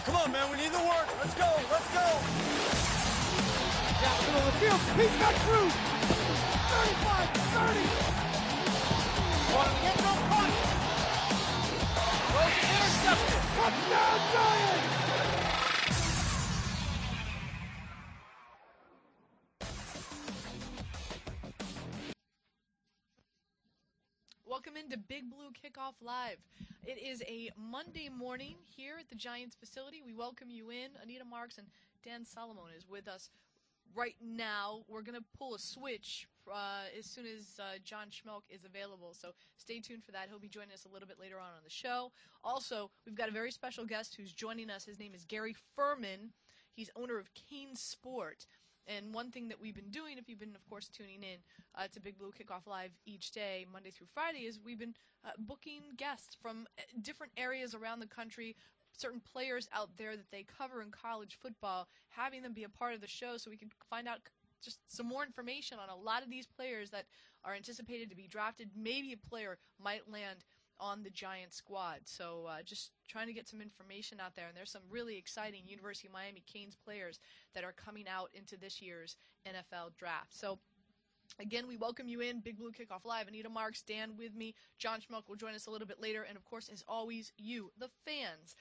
come on, man. We need the work. Let's go. Let's go. Down the middle of the field. He's got Cruz. 35, 30. One of the end zone caught. Throws it intercepted. Touchdown, Giants. Welcome into Big Blue Kickoff Live. It is a Monday morning here at the Giants facility. We welcome you in. Anita Marks and Dan Solomon is with us right now. We're going to pull a switch as soon as John Schmelk is available, so stay tuned for that. He'll be joining us a little bit later on the show. Also, we've got a very special guest who's joining us. His name is Gary Furman. He's owner of Kane Sport. And one thing that we've been doing, if you've been, of course, tuning in to Big Blue Kickoff Live each day, Monday through Friday, is we've been booking guests from different areas around the country, certain players out there that they cover in college football, having them be a part of the show so we can find out just some more information on a lot of these players that are anticipated to be drafted. Maybe a player might land on the Giant squad. So just trying to get some information out there. And there's some really exciting University of Miami Canes players that are coming out into this year's NFL draft. So again, we welcome you in Big Blue Kickoff Live. Anita Marks, Dan with me. John Schmuck will join us a little bit later. And, of course, as always, you, the fans.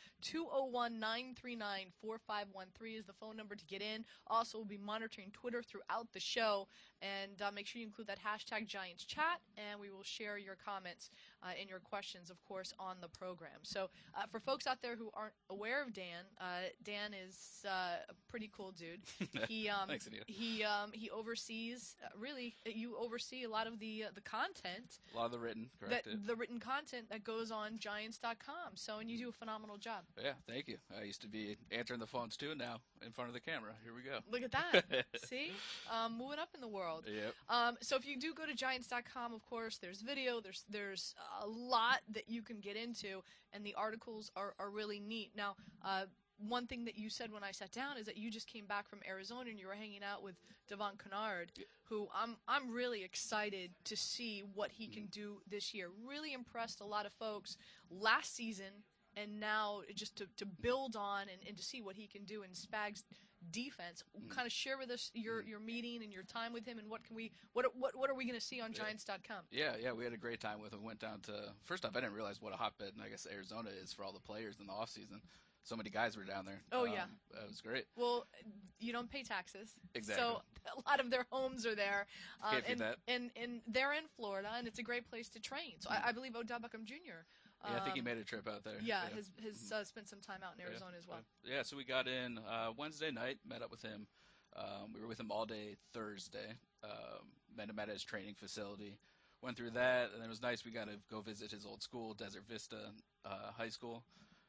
201-939-4513 is the phone number to get in. Also, we'll be monitoring Twitter throughout the show. And make sure you include that hashtag Giants Chat, and we will share your comments and your questions, of course, on the program. So for folks out there who aren't aware of Dan, Dan is a pretty cool dude. He Thanks, Anita. He oversees really. You oversee a lot of the content. A lot of the written, correct? The written content that goes on Giants.com. So, and you do a phenomenal job. Yeah, thank you. I used to be answering the phones too. Now in front of the camera. Here we go. Look at that. See, moving up in the world. Yep. So if you do go to Giants.com, of course, there's video. There's a lot that you can get into, and the articles are really neat. Now, one thing that you said when I sat down is that you just came back from Arizona and you were hanging out with Devon Kennard, who I'm really excited to see what he can do this year. Really impressed a lot of folks last season, and now just to build on and to see what he can do in Spags' defense. Kind of share with us your meeting and your time with him, and what are we going to see on Giants.com? Yeah, we had a great time with him. Went down to, first off, I didn't realize what a hotbed, I guess, Arizona is for all the players in the off season. So many guys were down there. Oh, yeah. It was great. Well, you don't pay taxes. Exactly. So a lot of their homes are there. Can't beat that. And they're in Florida, and it's a great place to train. So I believe Odell Beckham Jr. Yeah, I think he made a trip out there. Yeah, has spent some time out in Arizona as well. Yeah, so we got in Wednesday night, met up with him. We were with him all day Thursday. Met him at his training facility. Went through that, and it was nice. We got to go visit his old school, Desert Vista High School.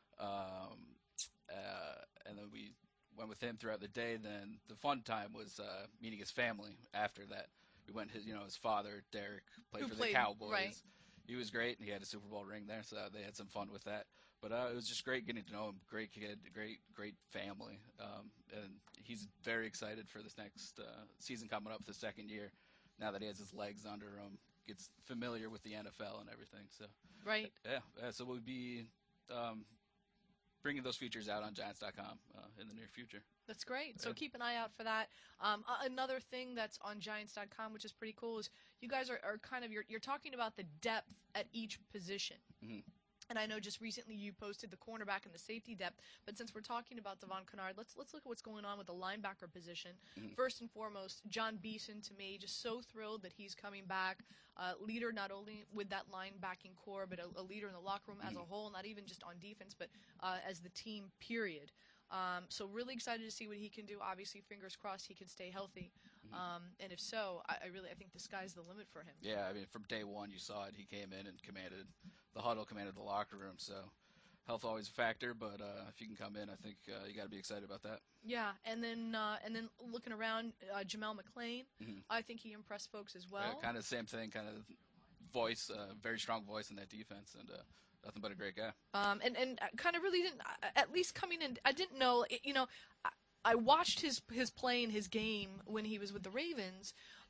And then we went with him throughout the day. Then the fun time was meeting his family after that. We went, his father, Derek, played for the Cowboys. Right. He was great, and he had a Super Bowl ring there, so they had some fun with that. But it was just great getting to know him. Great kid, great family. And he's very excited for this next season coming up, the second year, now that he has his legs under him, gets familiar with the NFL and everything. So Right. Yeah, so we'll be bringing those features out on Giants.com in the near future. That's great. So keep an eye out for that. Another thing that's on Giants.com, which is pretty cool, is you guys are kind of you're talking about the depth at each position. Mm-hmm. And I know just recently you posted the cornerback and the safety depth, but since we're talking about Devon Kennard, let's look at what's going on with the linebacker position. Mm-hmm. First and foremost, John Beeson, to me, just so thrilled that he's coming back. Leader not only with that linebacking core, but a leader in the locker room as a whole, not even just on defense, but as the team, period. So really excited to see what he can do. Obviously, fingers crossed he can stay healthy. And if so, I think the sky's the limit for him. Yeah, I mean, from day one you saw it. He came in and commanded the huddle, commanded the locker room. So health always a factor, but if you can come in, I think you got to be excited about that. Yeah, and then looking around, Jamel McClain, I think he impressed folks as well. Yeah, kind of the same thing, kind of voice, very strong voice in that defense, and nothing but a great guy. And kind of really didn't, at least coming in, I didn't know, I watched his play in his game when he was with the Ravens,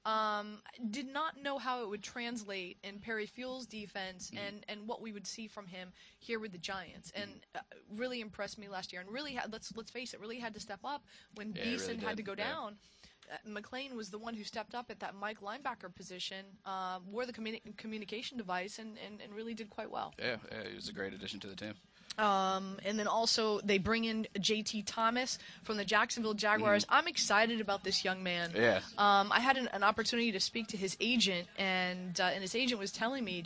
Did not know how it would translate in Perry Fuel's defense and what we would see from him here with the Giants. And really impressed me last year. And really, let's face it, really had to step up when Beeson had to go down. McLean was the one who stepped up at that Mike linebacker position, wore the communication device, and really did quite well. Yeah, he was a great addition to the team. And then also they bring in J.T. Thomas from the Jacksonville Jaguars. I'm excited about this young man. Yeah. I had an opportunity to speak to his agent, and his agent was telling me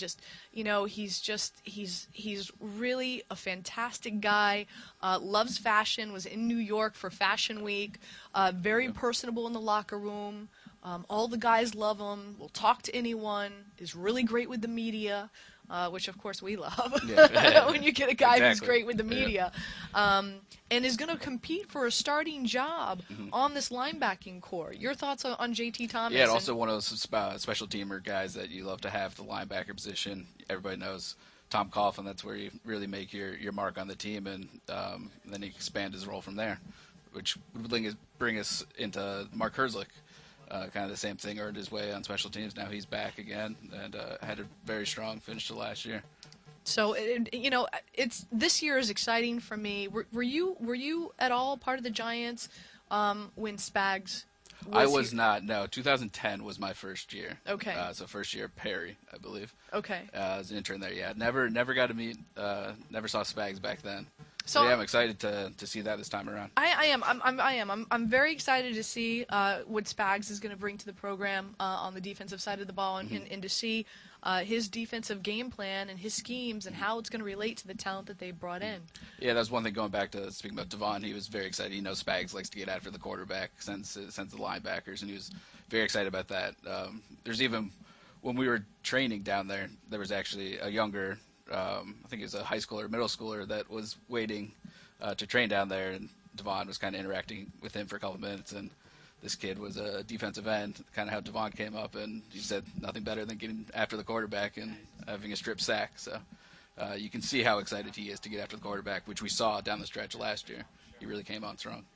he's really a fantastic guy. Loves fashion. Was in New York for Fashion Week. Very personable in the locker room. All the guys love him. Will talk to anyone. Is really great with the media. Which of course we love when you get a guy who's great with the media, and is going to compete for a starting job on this linebacking core. Your thoughts on J.T. Thomas? Yeah, and also one of those special teamer guys that you love to have, the linebacker position. Everybody knows Tom Coughlin. That's where you really make your mark on the team, and then he expand his role from there, which would bring us into Mark Herzlich. Kind of the same thing, earned his way on special teams. Now he's back again and had a very strong finish to last year. So it's this year is exciting for me. Were you at all part of the Giants when Spags? I was not. No, 2010 was my first year. Okay. So first year Perry, I believe. Okay. As an intern there. Yeah. Never got to meet. Never saw Spags back then. So yeah, I'm excited to see that this time around. I am. I'm very excited to see what Spags is going to bring to the program on the defensive side of the ball, and to see his defensive game plan and his schemes and how it's going to relate to the talent that they brought in. Yeah, that's one thing. Going back to speaking about Devon, he was very excited. He knows Spags likes to get after the quarterback, since the linebackers, and he was very excited about that. There's even when we were training down there, there was actually a younger. I think he was a high schooler, middle schooler that was waiting to train down there, and Devon was kind of interacting with him for a couple of minutes, and this kid was a defensive end, kind of how Devon came up, and he said nothing better than getting after the quarterback and having a strip sack. So you can see how excited he is to get after the quarterback, which we saw down the stretch last year. He really came on strong.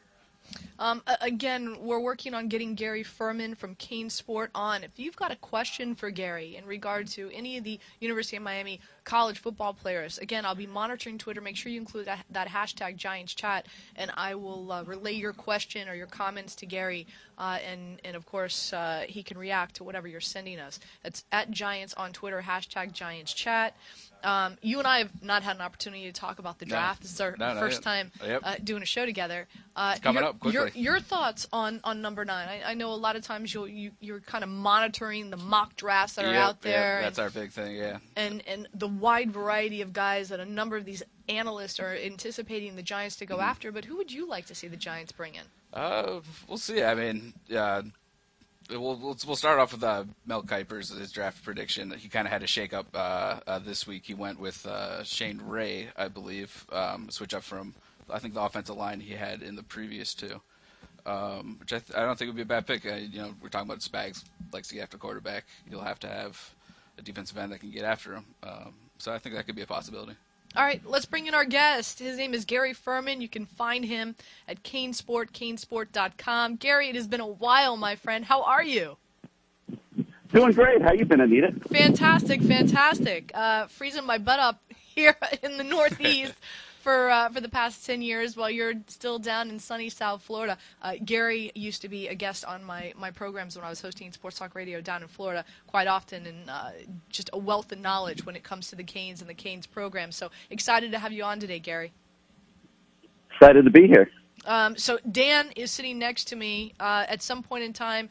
Again, we're working on getting Gary Furman from Kane Sport on. If you've got a question for Gary in regard to any of the University of Miami college football players, again, I'll be monitoring Twitter. Make sure you include that hashtag Giants Chat, and I will relay your question or your comments to Gary, and of course, he can react to whatever you're sending us. It's at Giants on Twitter, hashtag Giants Chat. You and I have not had an opportunity to talk about the draft. This is our first time doing a show together. It's coming up quickly. Your thoughts on number 9? I know a lot of times you're kind of monitoring the mock drafts that are out there. Yeah, that's our big thing, yeah. And the wide variety of guys that a number of these analysts are anticipating the Giants to go after. But who would you like to see the Giants bring in? We'll see. I mean, We'll start off with Mel Kiper's his draft prediction. He kind of had a shake-up this week. He went with Shane Ray, I believe, switch up from, I think, the offensive line he had in the previous two, which I don't think would be a bad pick. We're talking about Spags likes to get after quarterback. You'll have to have a defensive end that can get after him. So I think that could be a possibility. All right, let's bring in our guest. His name is Gary Furman. You can find him at Canesport, canesport.com. Gary, it has been a while, my friend. How are you? Doing great. How you been, Anita? Fantastic. Freezing my butt up here in the Northeast for the past 10 years while you're still down in sunny South Florida. Gary used to be a guest on my programs when I was hosting Sports Talk Radio down in Florida quite often, and just a wealth of knowledge when it comes to the Canes and the Canes program. So excited to have you on today, Gary. Excited to be here. So Dan is sitting next to me. At some point in time,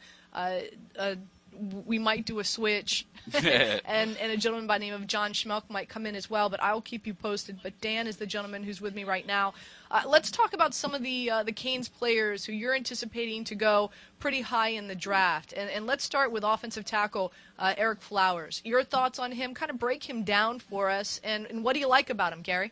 we might do a switch, and a gentleman by the name of John Schmelk might come in as well, but I will keep you posted. But Dan is the gentleman who's with me right now. Let's talk about some of the Canes players who you're anticipating to go pretty high in the draft. And let's start with offensive tackle Ereck Flowers. Your thoughts on him? Kind of break him down for us, and what do you like about him, Gary?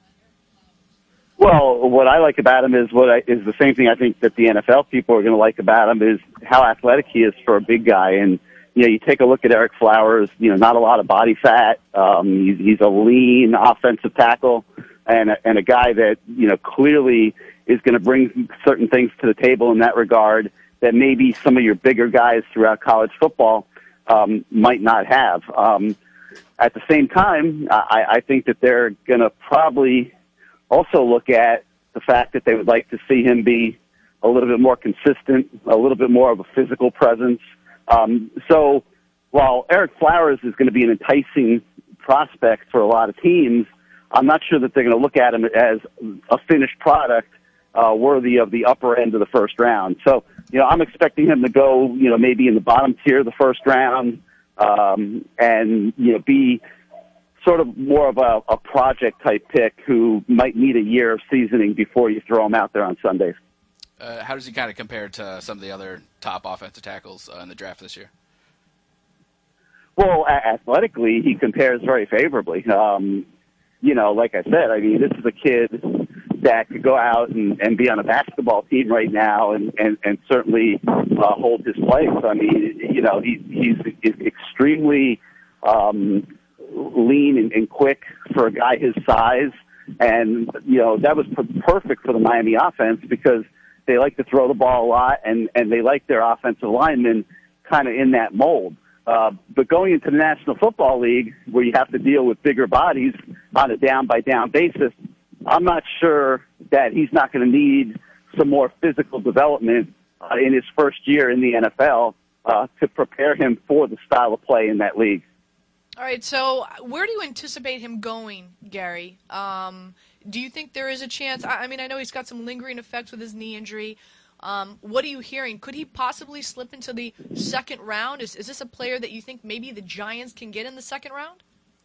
Well, what I like about him is is the same thing I think that the NFL people are going to like about him is how athletic he is for a big guy. And, you take a look at Ereck Flowers, not a lot of body fat. He's a lean offensive tackle and a guy that, clearly is going to bring certain things to the table in that regard. that maybe some of your bigger guys throughout college football might not have. At the same time, I think that they're going to probably also look at the fact that they would like to see him be a little bit more consistent, a little bit more of a physical presence. So while Eric Flowers is going to be an enticing prospect for a lot of teams, I'm not sure that they're going to look at him as a finished product worthy of the upper end of the first round. So, I'm expecting him to go, maybe in the bottom tier of the first round, and, be sort of more of a project type pick who might need a year of seasoning before you throw him out there on Sundays. How does he kind of compare to some of the other top offensive tackles in the draft this year? Well, athletically, he compares very favorably. Like I said, I mean, this is a kid that could go out and be on a basketball team right now and certainly hold his place. I mean, he's extremely lean and quick for a guy his size. And, that was perfect for the Miami offense because they like to throw the ball a lot and they like their offensive linemen kind of in that mold. But going into the National Football League, where you have to deal with bigger bodies on a down-by-down basis, I'm not sure that he's not going to need some more physical development in his first year in the NFL to prepare him for the style of play in that league. All right, so where do you anticipate him going, Gary? Do you think there is a chance? I mean, I know he's got some lingering effects with his knee injury. What are you hearing? Could he possibly slip into the second round? Is this a player that you think maybe the Giants can get in the second round?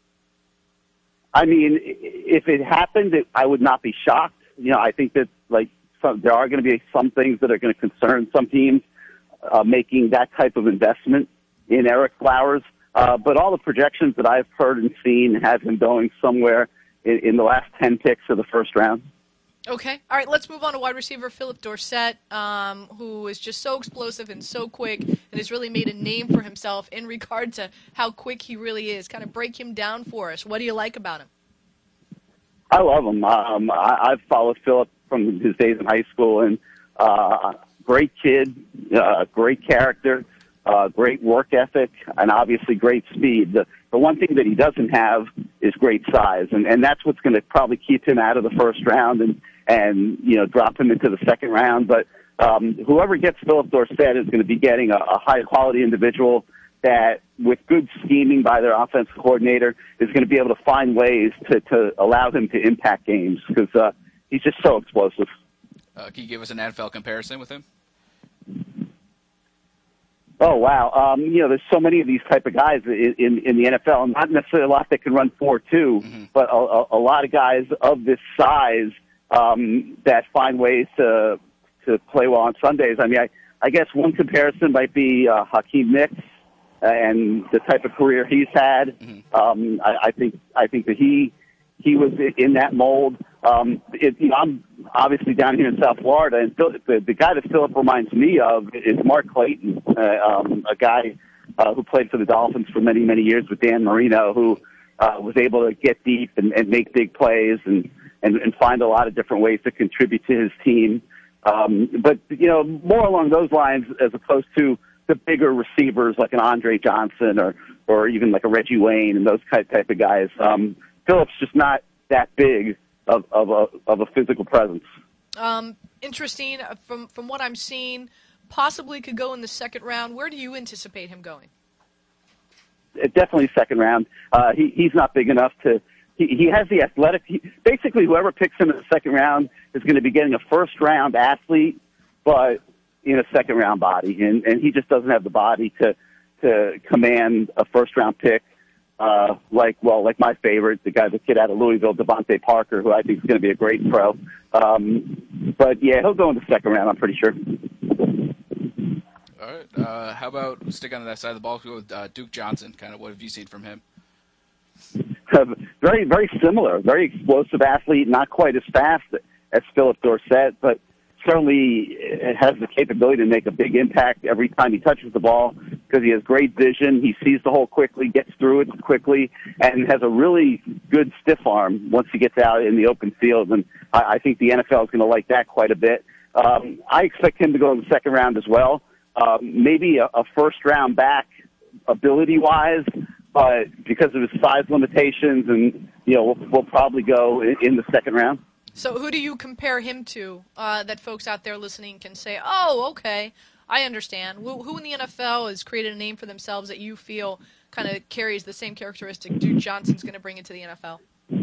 I mean, if it happened, I would not be shocked. I think that there are going to be some things that are going to concern some teams making that type of investment in Eric Flowers. But all the projections that I've heard and seen have him going somewhere in the last 10 picks of the first round. Okay. All right, let's move on to wide receiver Philip Dorsett, who is just so explosive and so quick and has really made a name for himself in regard to how quick he really is. Kind of break him down for us. What do you like about him? I love him. I've followed Philip from his days in high school, and great kid, great character, great work ethic, and obviously great speed. The one thing that he doesn't have is great size, and that's what's going to probably keep him out of the first round and drop him into the second round. But whoever gets Philip Dorsett is going to be getting a high-quality individual that, with good scheming by their offensive coordinator, is going to be able to find ways to allow him to impact games because he's just so explosive. Can you give us an NFL comparison with him? Oh, wow. There's so many of these type of guys in the NFL, and not necessarily a lot that can run 4.2, but a lot of guys of this size that find ways to play well on Sundays. I mean, I guess one comparison might be Hakeem Nicks and the type of career he's had. I think that he was in that mold. I'm obviously down here in South Florida, and the guy that Philip reminds me of is Mark Clayton, a guy who played for the Dolphins for many, many years with Dan Marino, who was able to get deep and make big plays and find a lot of different ways to contribute to his team. But more along those lines as opposed to the bigger receivers like an Andre Johnson or even like a Reggie Wayne and those type of guys. Philip's just not that big of a physical presence. Interesting. From what I'm seeing, possibly could go in the second round. Where do you anticipate him going? Definitely second round. He's not big enough to. He has the athletic. Basically, whoever picks him in the second round is going to be getting a first round athlete, but in a second round body, and he just doesn't have the body to command a first round pick. Like my favorite, the kid out of Louisville, Devontae Parker, who I think is going to be a great pro. But yeah, he'll go in the second round, I'm pretty sure. All right. How about stick on that side of the ball? Go with Duke Johnson. Kind of what have you seen from him? Very, very similar. Very explosive athlete, not quite as fast as Philip Dorsett, but certainly has the capability to make a big impact every time he touches the ball because he has great vision. He sees the hole quickly, gets through it quickly, and has a really good stiff arm once he gets out in the open field. And I think the NFL is going to like that quite a bit. I expect him to go in the second round as well. Maybe a first-round back ability-wise, but because of his size limitations, and we'll probably go in the second round. So who do you compare him to that folks out there listening can say, oh, okay, I understand? Who in the NFL has created a name for themselves that you feel kind of carries the same characteristic Duke Johnson's going to bring into the NFL?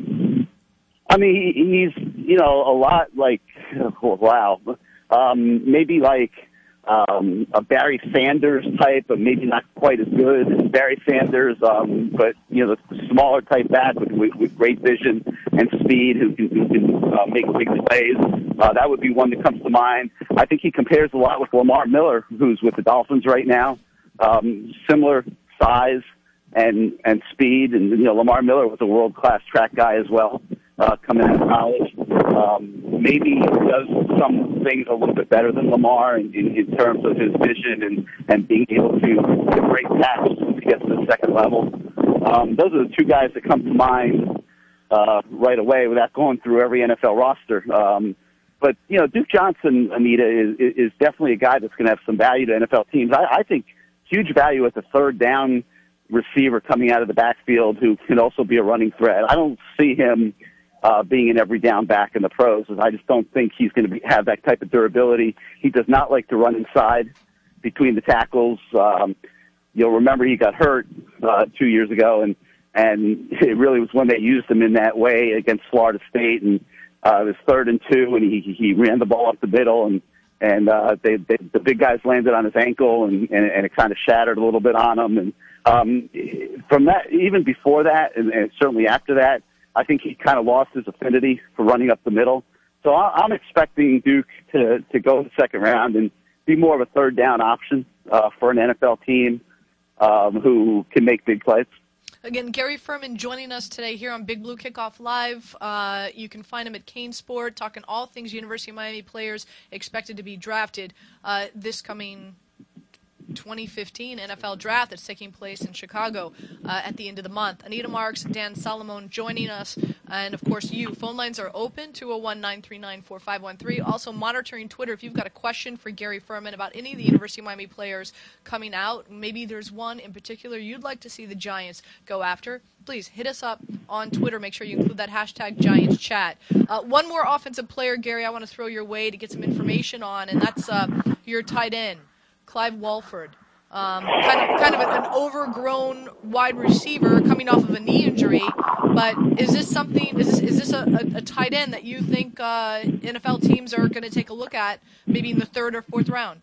I mean, he's, a lot like, wow, maybe like a Barry Sanders type, but maybe not quite as good as Barry Sanders, but, the smaller type back with great vision and speed who can make big plays. That would be one that comes to mind. I think he compares a lot with Lamar Miller, who's with the Dolphins right now. Similar size and speed, and Lamar Miller was a world-class track guy as well, coming out of college. Maybe he does some things a little bit better than Lamar in terms of his vision and being able to break tackles to get to the second level. Those are the two guys that come to mind right away without going through every NFL roster. But Duke Johnson, Anita, is definitely a guy that's going to have some value to NFL teams. I think huge value at the third down receiver coming out of the backfield who can also be a running threat. I don't see him being an every down back in the pros. I just don't think he's going to have that type of durability. He does not like to run inside between the tackles. You'll remember he got hurt 2 years ago, and it really was when they used him in that way against Florida State, and it was 3rd and 2, and he ran the ball up the middle, and the big guys landed on his ankle, and it kind of shattered a little bit on him. And from that, even before that, and certainly after that, I think he kind of lost his affinity for running up the middle. So I'm expecting Duke to go in the second round and be more of a third down option for an NFL team who can make big plays. Again, Gary Furman joining us today here on Big Blue Kickoff Live. You can find him at Kane Sport, talking all things University of Miami players expected to be drafted this coming 2015 NFL Draft that's taking place in Chicago at the end of the month. Anita Marks, Dan Solomon joining us, and of course you. Phone lines are open, 201-939-4513. Also monitoring Twitter if you've got a question for Gary Furman about any of the University of Miami players coming out. Maybe there's one in particular you'd like to see the Giants go after. Please hit us up on Twitter. Make sure you include that hashtag Giants Chat. One more offensive player, Gary, I want to throw your way to get some information on, and that's your tight end, Clive Walford. Kind of an overgrown wide receiver coming off of a knee injury, but is this a tight end that you think NFL teams are going to take a look at maybe in the 3rd or 4th round?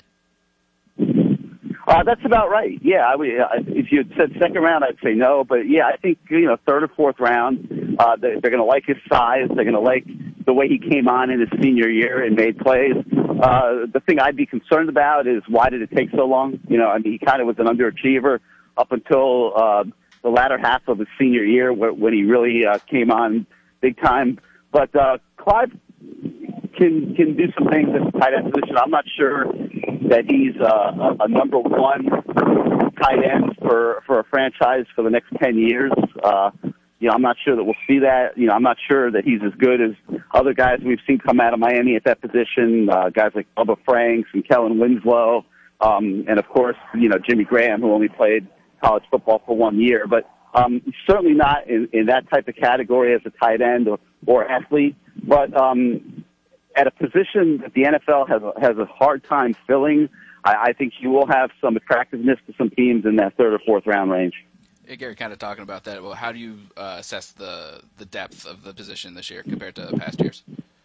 That's about right. Yeah, if you had said second round, I'd say no. But yeah, I think 3rd or 4th round, they're going to like his size. They're going to like the way he came on in his senior year and made plays. The thing I'd be concerned about is why did it take so long? He kind of was an underachiever up until the latter half of his senior year when he really came on big time. But Clive can do some things at the tight end position. I'm not sure that he's a number one tight end for a franchise for the next 10 years. I'm not sure that we'll see that. I'm not sure that he's as good as other guys we've seen come out of Miami at that position, guys like Bubba Franks and Kellen Winslow, and, of course, Jimmy Graham, who only played college football for 1 year. But certainly not in that type of category as a tight end or athlete. But at a position that the NFL has a hard time filling, I think he will have some attractiveness to some teams in that 3rd or 4th round range. Hey, Gary, kind of talking about that. Well, how do you assess the depth of the position this year compared to past years?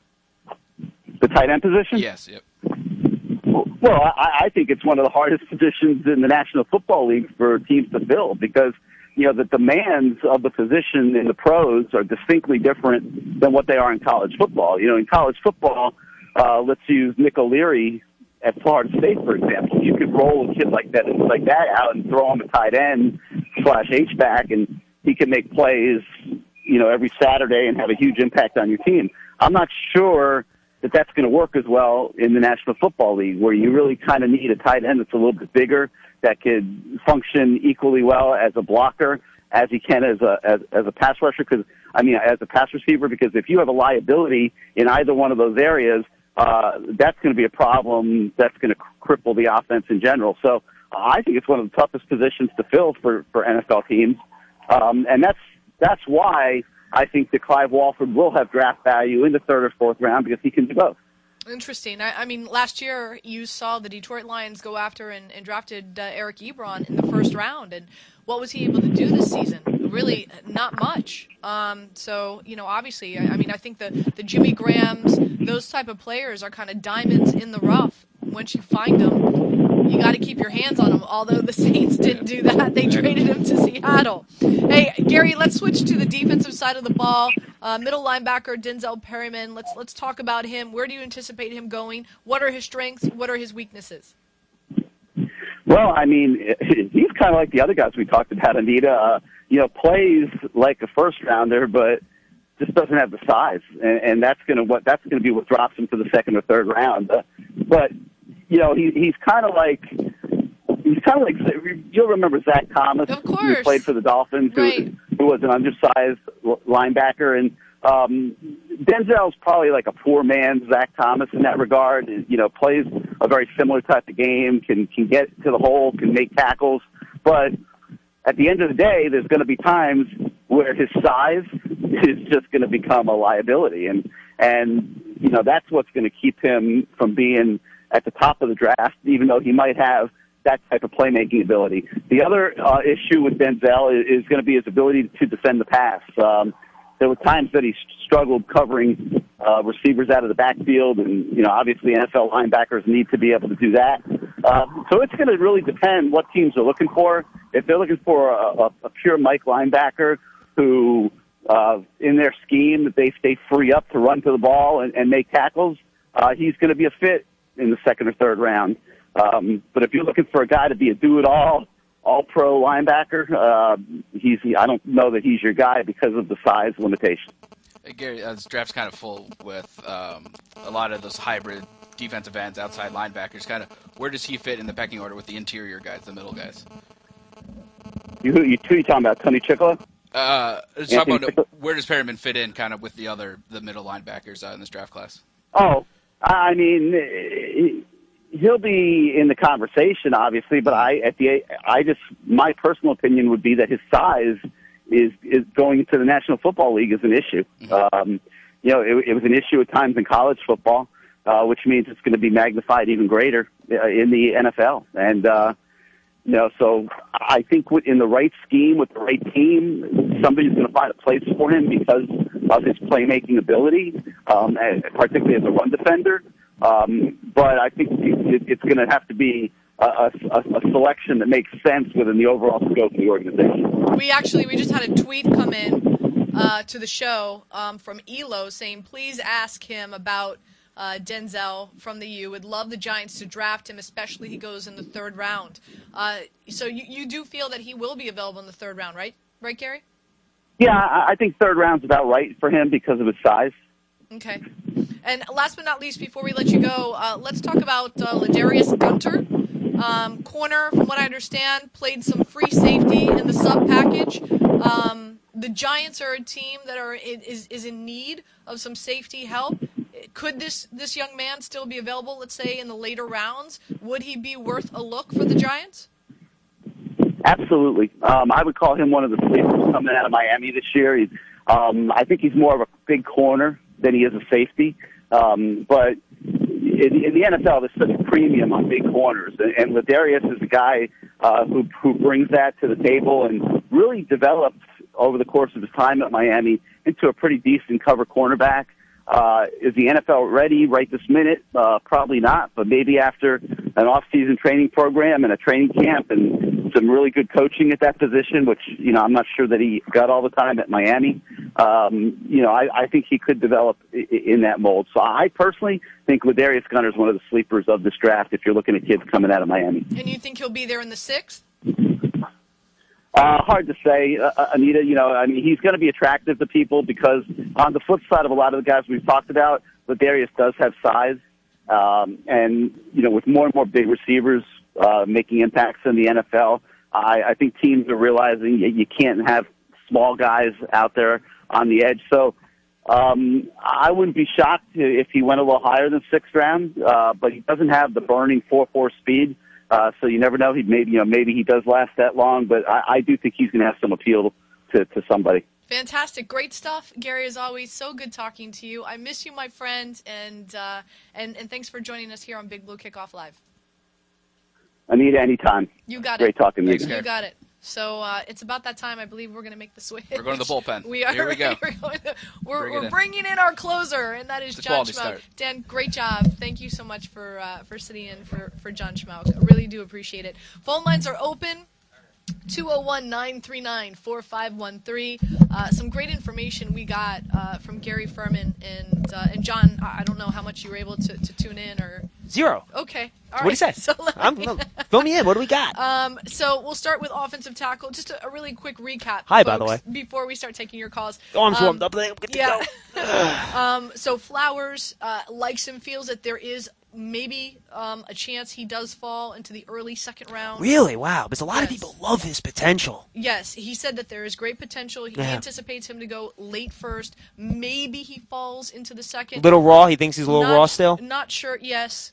The tight end position? Yes. Yep. Well, I think it's one of the hardest positions in the National Football League for teams to fill because, the demands of the position in the pros are distinctly different than what they are in college football. In college football, let's use Nick O'Leary at Florida State, for example. You could roll a kid like that out and throw him a tight end / H-back, and he can make plays, every Saturday and have a huge impact on your team. I'm not sure that that's going to work as well in the National Football League, where you really kind of need a tight end that's a little bit bigger, that could function equally well as a blocker as he can as a pass rusher. As a pass receiver, because if you have a liability in either one of those areas, that's going to be a problem that's going to cripple the offense in general. So I think it's one of the toughest positions to fill for NFL teams. And that's why I think that Clive Walford will have draft value in the third or fourth round, because he can do both. Interesting. I mean, last year you saw the Detroit Lions go after and drafted Eric Ebron in the first round. And what was he able to do this season? Really not much. So, obviously, I mean, I think the Jimmy Grahams, those type of players are kind of diamonds in the rough. Once you find them, you got to keep your hands on them, although the Saints didn't do that. They traded him to Seattle. Hey, Gary, let's switch to the defensive side of the ball. Middle linebacker Denzel Perryman. Let's talk about him. Where do you anticipate him going? What are his strengths? What are his weaknesses? Well, I mean, he's kind of like the other guys we talked about, Anita. Plays like a first rounder, but just doesn't have the size, and that's going to be what drops him to the second or third round. But he's kind of like you'll remember Zach Thomas, of course, who played for the Dolphins, right, who was an undersized linebacker, and Denzel's probably like a poor man's Zach Thomas in that regard. Plays a very similar type of game, can get to the hole, can make tackles, but at the end of the day, there's going to be times where his size is just going to become a liability, and that's what's going to keep him from being at the top of the draft, even though he might have that type of playmaking ability. The other issue with Denzel is going to be his ability to defend the pass. There were times that he struggled covering receivers out of the backfield, and obviously NFL linebackers need to be able to do that. So it's going to really depend what teams are looking for. If they're looking for a pure Mike linebacker who, in their scheme, that they stay free up to run to the ball and make tackles, he's going to be a fit in the second or third round. But if you're looking for a guy to be a do-it-all, all-pro linebacker, I don't know that he's your guy because of the size limitation. Hey, Gary, this draft's kind of full with a lot of those hybrid defensive ends, outside linebackers. Kind of, where does he fit in the pecking order with the interior guys, the middle guys? You talking about Tony Chickla? Talking about where does Perryman fit in, kind of with the middle linebackers in this draft class? Oh, I mean, he'll be in the conversation, obviously, but my personal opinion would be that his size is going to the National Football League is an issue. Mm-hmm. It was an issue at times in college football, which means it's going to be magnified even greater in the NFL. And, so I think in the right scheme with the right team, somebody's going to find a place for him because of his playmaking ability, particularly as a run defender. But I think it's going to have to be a selection that makes sense within the overall scope of the organization. We just had a tweet come in to the show from Elo saying, please ask him about Denzel from the U. Would love the Giants to draft him, especially he goes in the third round. So you do feel that he will be available in the third round, right? Right, Gary? Yeah, I think third round's about right for him because of his size. Okay. And last but not least, before we let you go, let's talk about Ladarius Gunter. Corner, from what I understand, played some free safety in the sub package. The Giants are a team that is in need of some safety help. Could this young man still be available, let's say, in the later rounds? Would he be worth a look for the Giants? Absolutely. I would call him one of the sleepers coming out of Miami this year. I think he's more of a big corner than he is a safety. But in the NFL, there's such a premium on big corners. And Ladarius is a guy who brings that to the table and really developed over the course of his time at Miami into a pretty decent cover cornerback. Is the NFL ready right this minute? Probably not, but maybe after an off-season training program and a training camp and some really good coaching at that position, which, I'm not sure that he got all the time at Miami. I think he could develop in that mold. So I personally think Ladarius Gunter is one of the sleepers of this draft if you're looking at kids coming out of Miami. And you think he'll be there in the 6th? Hard to say, Anita. He's going to be attractive to people because on the flip side of a lot of the guys we've talked about, Ladarius does have size. And with more and more big receivers making impacts in the NFL, I think teams are realizing you can't have small guys out there on the edge. So I wouldn't be shocked if he went a little higher than 6th round, but he doesn't have the burning 4.4 speed, so you never know. Maybe he does last that long, but I do think he's going to have some appeal to somebody. Fantastic. Great stuff, Gary, as always. So good talking to you. I miss you, my friend, and thanks for joining us here on Big Blue Kickoff Live. Anita, anytime. You got Great it. talking to you. You got it. So it's about that time. I believe we're going to make the switch. We're going to the bullpen. We are. Here we go. We're bringing in our closer, and that is John Schmeuk. Dan, great job. Thank you so much for sitting in for John Schmeuk. I really do appreciate it. Phone lines are open. 201-939-4513. Some great information we got from Gary Furman and John. I don't know how much you were able to tune in or 0. Okay. All What right. do you say? So fill me in. What do we got? So we'll start with offensive tackle. Just a really quick recap. Hi, folks, by the way. Before we start taking your calls. Arms warmed up. I'm good to Yeah. go. So Flowers likes him, feels that there is maybe a chance he does fall into the early 2nd round. Really? Wow. Because a lot of Yes. people love his potential. Yes, he said that there is great potential. He anticipates him to go late 1st. Maybe he falls into the 2nd. Little raw. He thinks he's a little raw still. Not sure. Yes,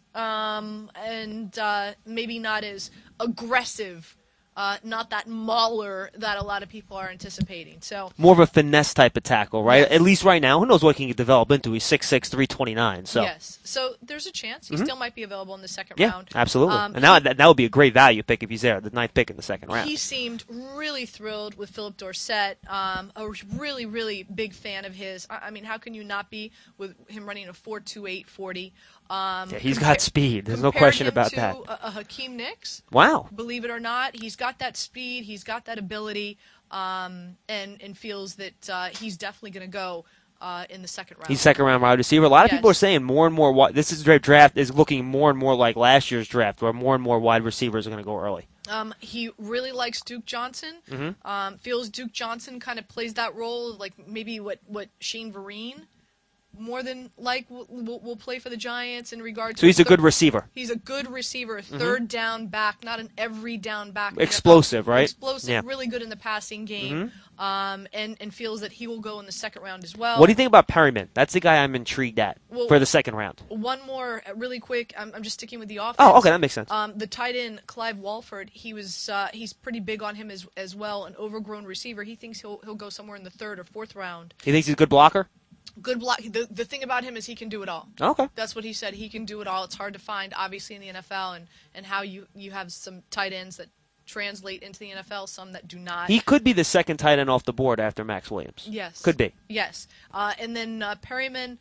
and maybe not as aggressive. Not that mauler that a lot of people are anticipating. So More of a finesse type of tackle, right? Yes. At least right now. Who knows what he can develop into? He's 6'6", 329. So yes, so there's a chance he still might be available in the 2nd yeah, round. absolutely. And now that would be a great value pick if he's there, the 9th pick in the 2nd round. He seemed really thrilled with Philip Dorsett. A really, really big fan of his. I mean, how can you not be with him running a 4.28 40? He's got speed. There's no question about that. A Hakeem Nicks. Wow. Believe it or not, he's got that speed, he's got that ability, and feels that he's definitely going to go in the 2nd round. He's 2nd round wide receiver. A lot of people are saying more and more. This draft is looking more and more like last year's draft, where more and more wide receivers are going to go early. He really likes Duke Johnson. Feels Duke Johnson kind of plays that role, like maybe what Shane Vereen more than will play for the Giants in regard to. So he's a good receiver. He's a good receiver, a 3rd down back, not an every down back. Explosive, right? Explosive, Yeah. really good in the passing game, and feels that he will go in the 2nd round as well. What do you think about Perryman? That's the guy I'm intrigued at for the 2nd round. One more, really quick. I'm just sticking with the offense. Oh, okay, that makes sense. The tight end Clive Walford, he's pretty big on him as well. An overgrown receiver. He thinks he'll go somewhere in the 3rd or 4th round. He thinks he's a good blocker. Good block. The thing about him is he can do it all. Okay. That's what he said. He can do it all. It's hard to find, obviously, in the NFL, and how you have some tight ends that translate into the NFL, some that do not. He could be the 2nd tight end off the board after Max Williams. Yes. Could be. Yes. And then Perryman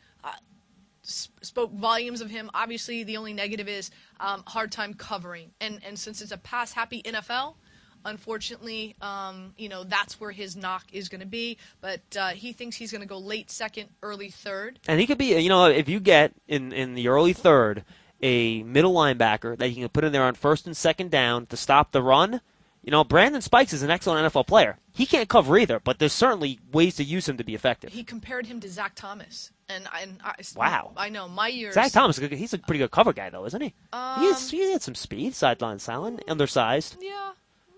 spoke volumes of him. Obviously, the only negative is hard time covering. And since it's a pass-happy NFL, unfortunately, that's where his knock is going to be. But he thinks he's going to go late 2nd, early 3rd. And he could be, if you get in the early 3rd a middle linebacker that you can put in there on 1st and 2nd down to stop the run, Brandon Spikes is an excellent NFL player. He can't cover either, but there's certainly ways to use him to be effective. He compared him to Zach Thomas. Wow. I know, my years. Zach Thomas, he's a pretty good cover guy, though, isn't he? He had some speed, sideline silent, undersized. Yeah.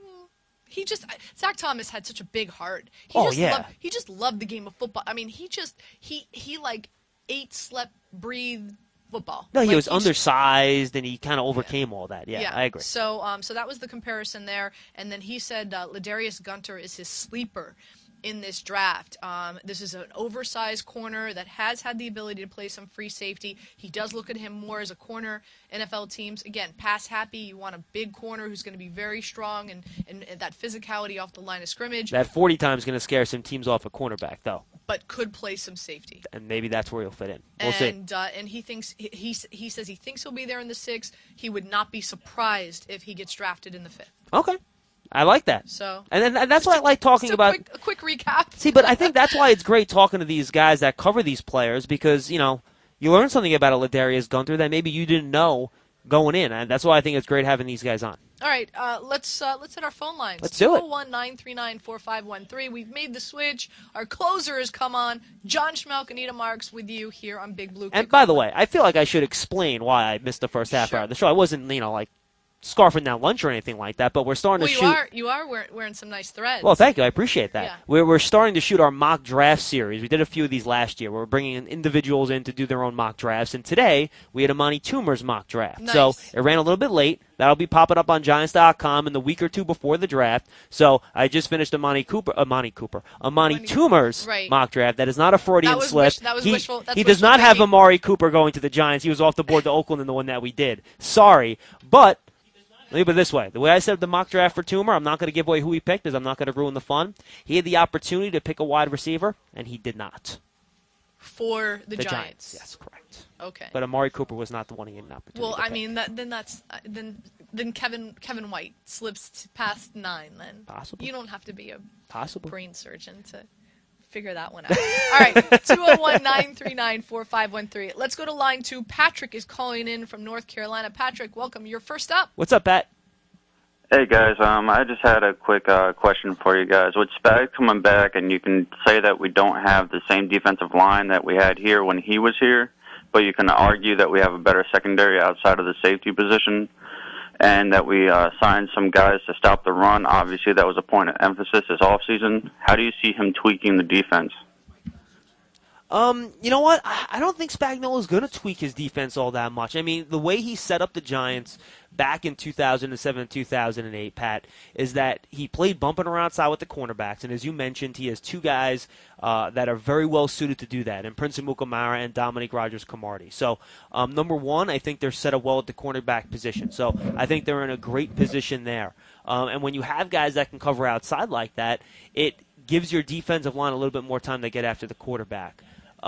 Zach Thomas had such a big heart. He just loved the game of football. I mean, he ate, slept, breathed football. No, he was undersized, and he kind of overcame all that. Yeah, I agree. So that was the comparison there. And then he said Ladarius Gunter is his sleeper in this draft. This is an oversized corner that has had the ability to play some free safety. He does look at him more as a corner. NFL teams, again, pass happy. You want a big corner who's going to be very strong and that physicality off the line of scrimmage. That 40 time is going to scare some teams off a cornerback, though. But could play some safety. And maybe that's where he'll fit in. We'll see. And he thinks he says he thinks he'll be there in the 6th. He would not be surprised if he gets drafted in the 5th. Okay. I like that. So, and that's why I like talking about. A quick recap. See, but I think that's why it's great talking to these guys that cover these players because you learn something about a Ladarius Gunter that maybe you didn't know going in, and that's why I think it's great having these guys on. All right, let's hit our phone lines. Let's do it. 201-939-4513. We've made the switch. Our closer has come on. John Schmeuk, Anita Marks with you here on Big Blue. And by the way, I feel like I should explain why I missed the first half hour of the show. I wasn't, scarfing down lunch or anything like that, but we're starting to shoot. You are wearing some nice threads. Well, thank you. I appreciate that. Yeah. We're starting to shoot our mock draft series. We did a few of these last year. We're bringing individuals in to do their own mock drafts, and today we had Amani Toomer's mock draft. Nice. So it ran a little bit late. That'll be popping up on Giants.com in the week or two before the draft. So I just finished Amani Toomer's Right. mock draft. That is not a Freudian slip. That was he, wishful. That's he does wishful not have thinking. Amari Cooper going to the Giants. He was off the board to Oakland in the one that we did. Sorry, but let me put it this way. The way I said the mock draft for Toomer, I'm not going to give away who he picked because I'm not going to ruin the fun. He had the opportunity to pick a wide receiver, and he did not. For the Giants. Yes, correct. Okay. But Amari Cooper was not the one he had an opportunity Well, to I pick. mean, then Kevin White slips past 9. Then Possible. you don't have to be a Possible. brain surgeon to figure that one out. All right, 201-939-4513. Let's go to line 2. Patrick is calling in from North Carolina. Patrick, welcome. You're first up. What's up, Pat? Hey guys, I just had a quick question for you guys. With Spags coming back, and you can say that we don't have the same defensive line that we had here when he was here, but you can argue that we have a better secondary outside of the safety position, and that we signed some guys to stop the run. Obviously, that was a point of emphasis this offseason. How do you see him tweaking the defense? You know what? I don't think Spagnuolo is going to tweak his defense all that much. I mean, the way he set up the Giants back in 2007 and 2008, Pat, is that he played bumping around outside with the cornerbacks, and as you mentioned, he has two guys that are very well suited to do that, and Prince Amukamara and Dominique Rodgers-Cromartie. So, number one, I think they're set up well at the cornerback position. So, I think they're in a great position there. And when you have guys that can cover outside like that, it gives your defensive line a little bit more time to get after the quarterback.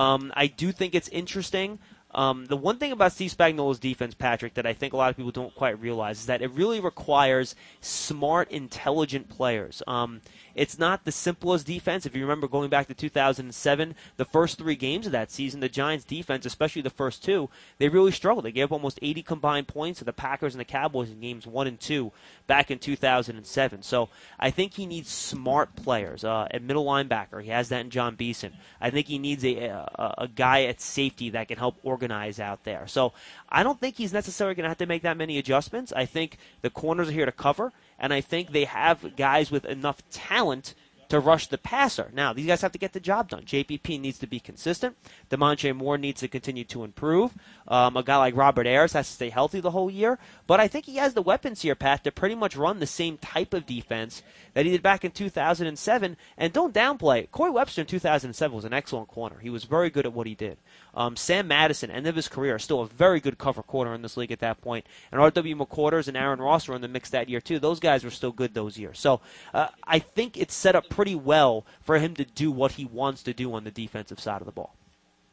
I do think it's interesting. The one thing about Steve Spagnuolo's defense, Patrick, that I think a lot of people don't quite realize is that it really requires smart, intelligent players. It's not the simplest defense. If you remember going back to 2007, the first 3 games of that season, the Giants' defense, especially the first 2, they really struggled. They gave up almost 80 combined points to the Packers and the Cowboys in games 1 and 2 back in 2007. So I think he needs smart players. At middle linebacker, he has that in John Beeson. I think he needs a guy at safety that can help organize out there. So I don't think he's necessarily going to have to make that many adjustments. I think the corners are here to cover, and I think they have guys with enough talent to rush the passer. Now, these guys have to get the job done. JPP needs to be consistent. DeMontre Moore needs to continue to improve. A guy like Robert Ayers has to stay healthy the whole year. But I think he has the weapons here, Pat, to pretty much run the same type of defense that he did back in 2007. And don't downplay it. Corey Webster in 2007 was an excellent corner. He was very good at what he did. Sam Madison, end of his career, still a very good cover corner in this league at that point. And R.W. McQuarters and Aaron Ross were in the mix that year, too. Those guys were still good those years. So I think it's set up pretty well for him to do what he wants to do on the defensive side of the ball.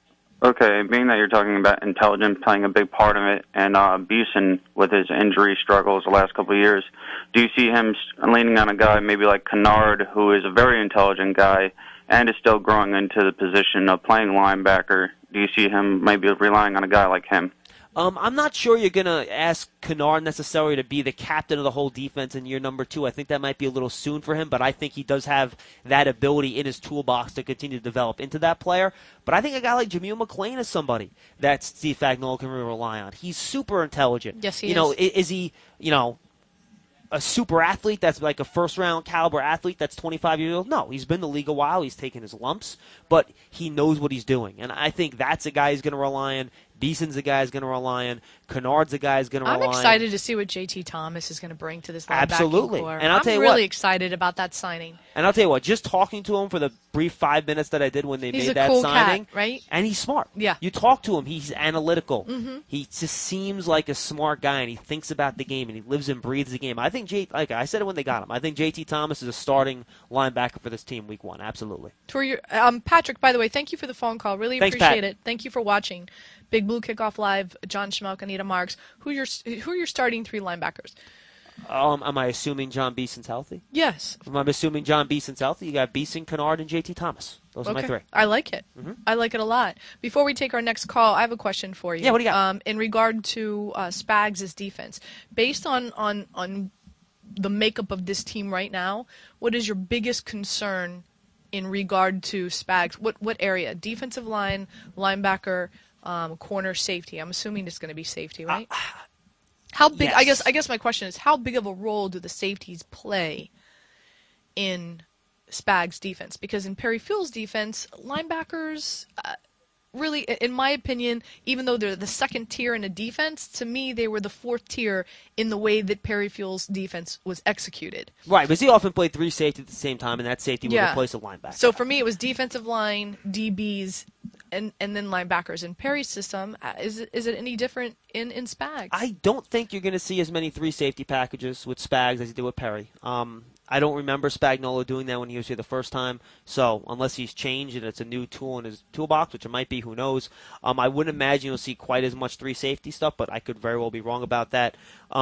Okay, being that you're talking about intelligence playing a big part of it, and Beeson with his injury struggles the last couple of years, do you see him leaning on a guy maybe like Kennard, who is a very intelligent guy and is still growing into the position of playing linebacker? Do you see him maybe relying on a guy like him? I'm not sure you're going to ask Kennard necessarily to be the captain of the whole defense in year number 2. I think that might be a little soon for him, but I think he does have that ability in his toolbox to continue to develop into that player. But I think a guy like Jameel McClain is somebody that Steve Spagnuolo can really rely on. He's super intelligent. Yes, he is. Is he, a super athlete that's like a first-round caliber athlete that's 25 years old? No, he's been in the league a while. He's taken his lumps, but he knows what he's doing. And I think that's a guy he's going to rely on. Beeson's a guy he's going to rely on. Kennard's a guy he's going to rely on. I'm excited to see what J.T. Thomas is going to bring to this linebacking Absolutely. core. And I'll tell you I'm really what, excited about that signing. And I'll tell you what, just talking to him for the brief 5 minutes that I did when they He's made a that cool signing, cat, right? And he's smart. Yeah. You talk to him, he's analytical. Mm-hmm. He just seems like a smart guy, and he thinks about the game, and he lives and breathes the game. I think like I said it when they got him, I think J.T. Thomas is a starting linebacker for this team week 1. Absolutely. Patrick, by the way, thank you for the phone call. Really Thanks, appreciate Pat. it. Thank you for watching Big Blue Kickoff Live. John Schmelk, Anita Marks. Who are your starting 3 linebackers? Am I assuming John Beeson's healthy? Yes. If I'm assuming John Beeson's healthy, you got Beeson, Kennard, and J.T. Thomas. Those are my 3. I like it. Mm-hmm. I like it a lot. Before we take our next call, I have a question for you. Yeah, what do you got? In regard to Spags' defense, based on the makeup of this team right now, what is your biggest concern in regard to Spags? What area? Defensive line, linebacker, corner, safety? I'm assuming it's going to be safety, right? How big? Yes. I guess my question is, how big of a role do the safeties play in Spags' defense? Because in Perry Field's defense, linebackers, really, in my opinion, even though they're the second tier in a defense, to me they were the fourth tier in the way that Perry Field's defense was executed. Right, because he often played three safety at the same time, and that safety would replace a linebacker. So for me, it was defensive line, DBs, and then linebackers. In Perry's system, is it any different in Spags? I don't think you're going to see as many three safety packages with Spags as you did with Perry. I don't remember Spagnuolo doing that when he was here the first time. So unless he's changed and it's a new tool in his toolbox, which it might be, who knows. I wouldn't imagine you'll see quite as much three safety stuff, but I could very well be wrong about that.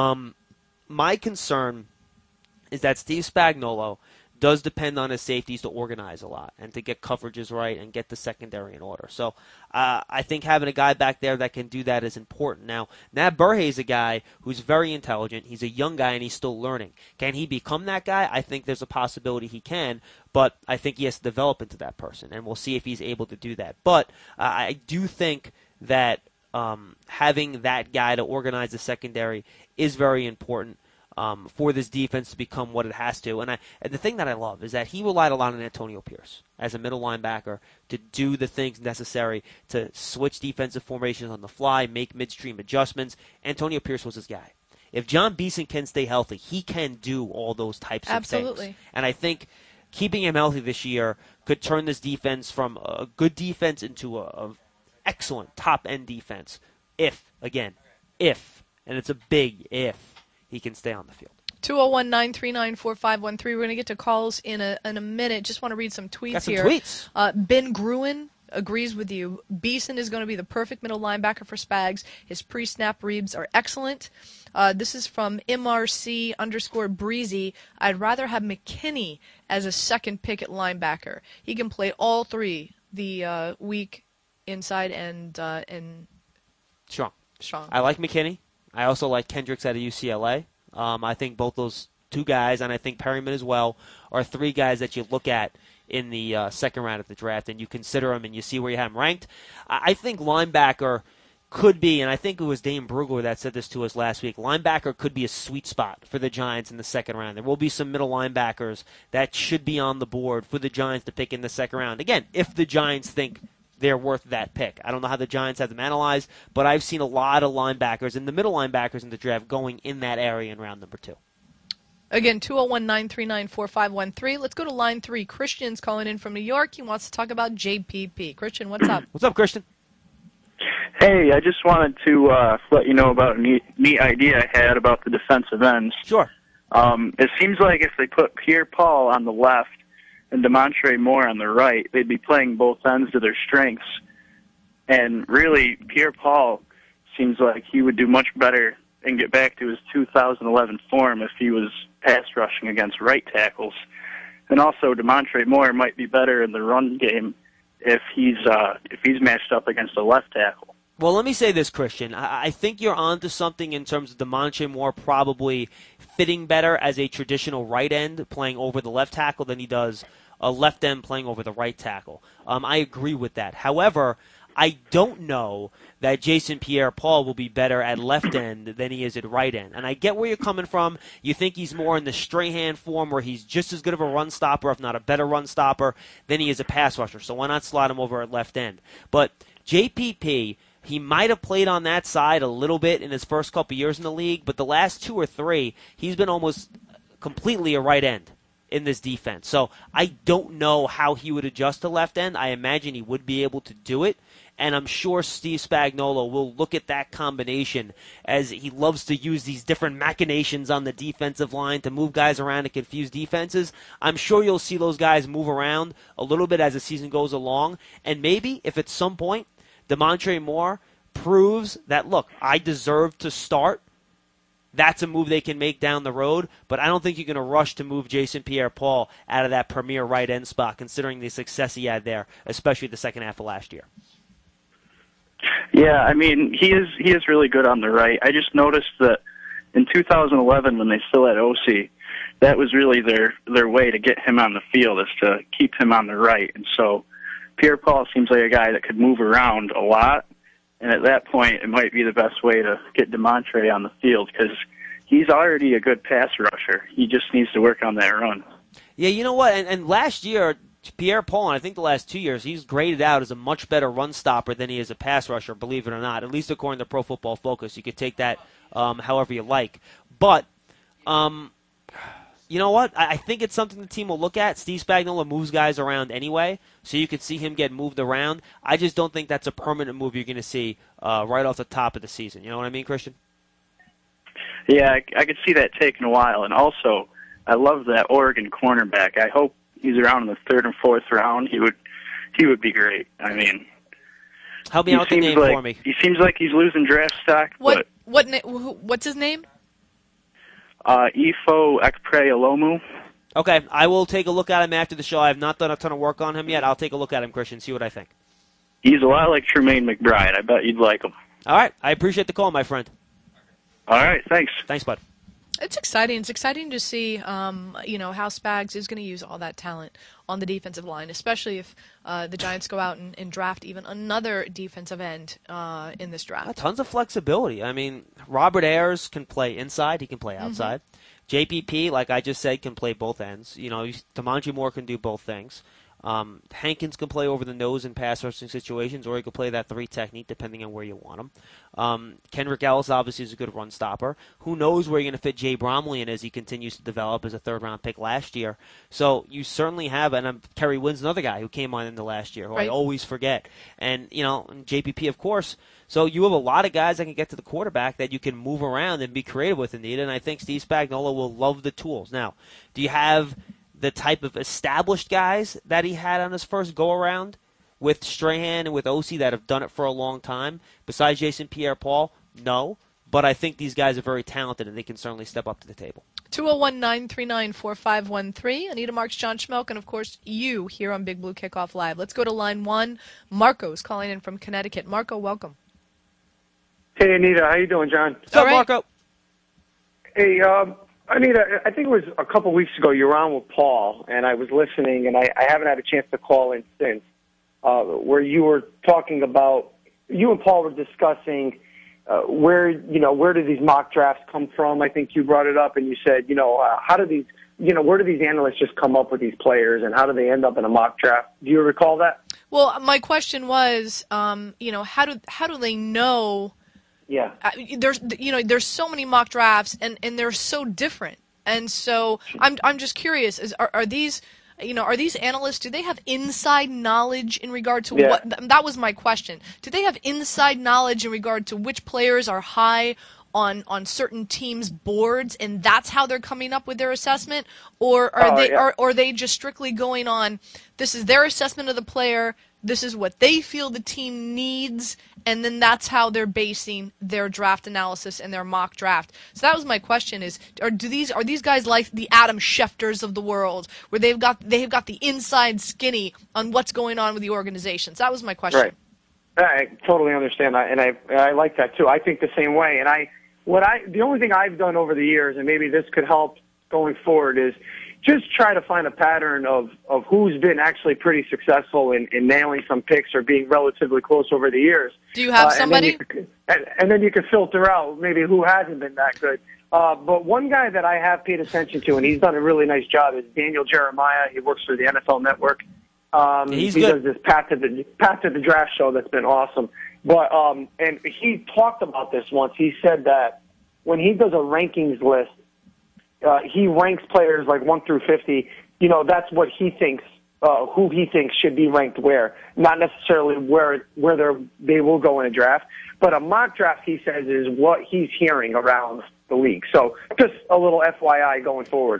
My concern is that Steve Spagnuolo does depend on his safeties to organize a lot and to get coverages right and get the secondary in order. So I think having a guy back there that can do that is important. Now, Nab Burhay is a guy who's very intelligent. He's a young guy, and he's still learning. Can he become that guy? I think there's a possibility he can, but I think he has to develop into that person, and we'll see if he's able to do that. But I do think that having that guy to organize the secondary is very important for this defense to become what it has to. And the thing that I love is that he relied a lot on Antonio Pierce as a middle linebacker to do the things necessary to switch defensive formations on the fly, make midstream adjustments. Antonio Pierce was his guy. If John Beeson can stay healthy, he can do all those types of things. And I think keeping him healthy this year could turn this defense from a good defense into a excellent top-end defense if, and it's a big if, he can stay on the field. 201-939-4513. We're going to get to calls in a minute. Just want to read some tweets here. Got some tweets. Ben Gruen agrees with you. Beeson is going to be the perfect middle linebacker for Spags. His pre-snap reads are excellent. This is from MRC_Breezy. I'd rather have McKinney as a second pick at linebacker. He can play all three, the weak, inside, and strong. I like McKinney. I also like Kendricks out of UCLA. I think both those two guys, and I think Perryman as well, are three guys that you look at in the second round of the draft, and you consider them and you see where you have them ranked. I think linebacker could be, and I think it was Dane Brugler that said this to us last week, linebacker could be a sweet spot for the Giants in the second round. There will be some middle linebackers that should be on the board for the Giants to pick in the second round. Again, if the Giants think they're worth that pick. I don't know how the Giants have them analyzed, but I've seen a lot of linebackers and the middle linebackers in the draft going in that area in round number 2. Again, 201-939-4513. Let's go to line 3. Christian's calling in from New York. He wants to talk about JPP. Christian, what's up? What's up, Christian? Hey, I just wanted to let you know about a neat idea I had about the defensive ends. Sure. It seems like if they put Pierre-Paul on the left and Demontre Moore on the right, they'd be playing both ends to their strengths. And really, Pierre-Paul seems like he would do much better and get back to his 2011 form if he was pass rushing against right tackles. And also, Demontre Moore might be better in the run game if he's matched up against a left tackle. Well, let me say this, Christian. I think you're onto something in terms of Demontre Moore probably fitting better as a traditional right end playing over the left tackle than he does a left end playing over the right tackle. I agree with that. However, I don't know that Jason Pierre-Paul will be better at left end than he is at right end. And I get where you're coming from. You think he's more in the Strahan form where he's just as good of a run stopper, if not a better run stopper, than he is a pass rusher. So why not slot him over at left end? But JPP, he might have played on that side a little bit in his first couple years in the league, but the last 2 or 3, he's been almost completely a right end in this defense. So I don't know how he would adjust to left end. I imagine he would be able to do it. And I'm sure Steve Spagnuolo will look at that combination as he loves to use these different machinations on the defensive line to move guys around and confuse defenses. I'm sure you'll see those guys move around a little bit as the season goes along. And maybe if at some point Demontre Moore proves that, look, I deserve to start, that's a move they can make down the road, but I don't think you're going to rush to move Jason Pierre-Paul out of that premier right end spot, considering the success he had there, especially the second half of last year. Yeah, I mean, he is really good on the right. I just noticed that in 2011 when they still had OC, that was really their way to get him on the field, is to keep him on the right. And so Pierre-Paul seems like a guy that could move around a lot, And at that point, it might be the best way to get DeMontre on the field because he's already a good pass rusher. He just needs to work on that run. Yeah, you know what? And last year, Pierre-Paul, and I think the last 2 years, he's graded out as a much better run stopper than he is a pass rusher, believe it or not, at least according to Pro Football Focus. You could take that however you like. But, you know what? I think it's something the team will look at. Steve Spagnuolo moves guys around anyway, so you could see him get moved around. I just don't think that's a permanent move you're going to see right off the top of the season. You know what I mean, Christian? Yeah, I could see that taking a while. And also, I love that Oregon cornerback. I hope he's around in the 3rd and 4th round. He would be great. I mean, help me out with the name for me. He seems like he's losing draft stock. What's his name? Ifo Ekpe-Olomu. Okay, I will take a look at him after the show. I have not done a ton of work on him yet. I'll take a look at him, Christian, see what I think. He's a lot like Tremaine McBride. I bet you'd like him. All right, I appreciate the call, my friend. All right, thanks. Thanks, bud. It's exciting. It's exciting to see, how Spags is going to use all that talent on the defensive line, especially if the Giants go out and draft even another defensive end in this draft. Tons of flexibility. I mean, Robert Ayers can play inside. He can play outside. JPP, like I just said, can play both ends. You know, DeMondre Moore can do both things. Hankins can play over the nose in pass rushing situations, or he can play that 3 technique depending on where you want him. Kendrick Ellis obviously is a good run stopper. Who knows where you're going to fit Jay Bromley in as he continues to develop as a 3rd-round pick last year. So you certainly have, and Kerry Wynn's another guy who came on in the last year, who I always forget. And, and JPP, of course. So you have a lot of guys that can get to the quarterback that you can move around and be creative with, Anita, and I think Steve Spagnuolo will love the tools. Now, do you have the type of established guys that he had on his first go-around with Strahan and with Osi that have done it for a long time? Besides Jason Pierre-Paul, no. But I think these guys are very talented, and they can certainly step up to the table. 201-939-4513. Anita Marks, John Schmelk, and, of course, you here on Big Blue Kickoff Live. Let's go to line 1. Marco's calling in from Connecticut. Marco, welcome. Hey, Anita. How you doing, John? What's up, Marco? Hey, Anita, I think it was a couple weeks ago you were on with Paul, and I was listening, and I haven't had a chance to call in since, where you were talking about, you and Paul were discussing where do these mock drafts come from? I think you brought it up, and you said, how do these, where do these analysts just come up with these players, and how do they end up in a mock draft? Do you recall that? Well, my question was, how do they know? Yeah. There's so many mock drafts and they're so different. And so I'm just curious, are these analysts, do they have inside knowledge in regard to what that was my question. Do they have inside knowledge in regard to which players are high on certain teams' boards, and that's how they're coming up with their assessment, or are they just strictly going on, this is their assessment of the player, this is what they feel the team needs, and then that's how they're basing their draft analysis and their mock draft. So that was my question: are these guys like the Adam Schefters of the world, where they've got the inside skinny on what's going on with the organizations? That was my question. Right. I totally understand that, and I like that too. I think the same way. And the only thing I've done over the years, and maybe this could help going forward, is just try to find a pattern of who's been actually pretty successul in nailing some picks or being relatively close over the years. Do you have somebody? And then you can filter out maybe who hasn't been that good. But one guy that I have paid attention to, and he's done a really nice job, is Daniel Jeremiah. He works for the NFL Network. He does this Path to the Draft show that's been awesome. But and he talked about this once. He said that when he does a rankings list, he ranks players like 1 through 50. That's what he thinks, who he thinks should be ranked where, not necessarily where they will go in a draft. But a mock draft, he says, is what he's hearing around the league. So just a little FYI going forward.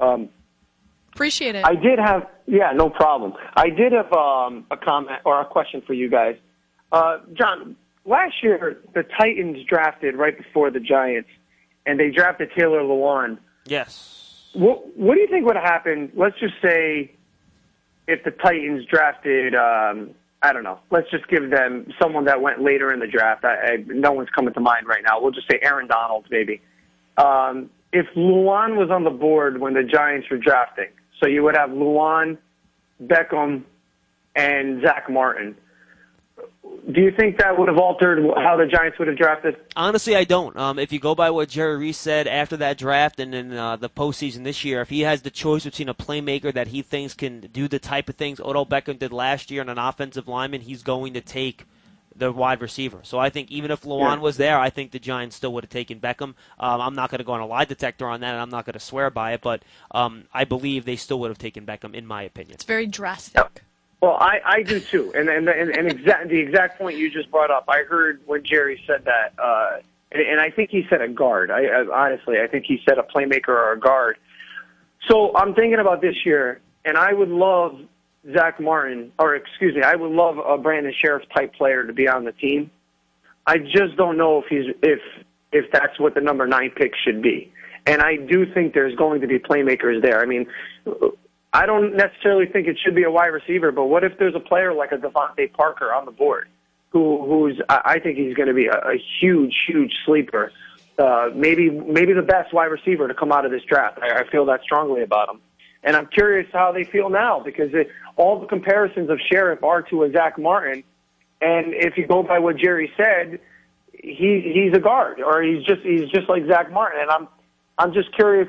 Appreciate it. I did have, no problem. I did have a comment or a question for you guys. John, last year the Titans drafted right before the Giants, and they drafted Taylor Lewan. Yes. What do you think would have happened? Let's just say if the Titans drafted, I don't know, let's just give them someone that went later in the draft. No one's coming to mind right now. We'll just say Aaron Donald, maybe. If Lewan was on the board when the Giants were drafting, so you would have Lewan, Beckham, and Zach Martin, Do you think that would have altered how the Giants would have drafted? Honestly, I don't. If you go by what Jerry Reese said after that draft and in the postseason this year, if he has the choice between a playmaker that he thinks can do the type of things Odell Beckham did last year and an offensive lineman, he's going to take the wide receiver. So I think even if Lewan was there, I think the Giants still would have taken Beckham. I'm not going to go on a lie detector on that, and I'm not going to swear by it, but I believe they still would have taken Beckham, in my opinion. It's very drastic. Yep. Well, I do too, and the exact point you just brought up. I heard when Jerry said that, and I think he said a guard. Honestly, I think he said a playmaker or a guard. So I'm thinking about this year, and I would love Zach Martin, I would love a Brandon Sheriff type player to be on the team. I just don't know if that's what the number 9 pick should be, and I do think there's going to be playmakers there. I mean, I don't necessarily think it should be a wide receiver, but what if there's a player like a Devontae Parker on the board, who's I think he's going to be a huge sleeper, maybe the best wide receiver to come out of this draft. I feel that strongly about him, and I'm curious how they feel now because all the comparisons of Sheriff are to a Zach Martin, and if you go by what Jerry said, he's a guard or he's just like Zach Martin, and I'm just curious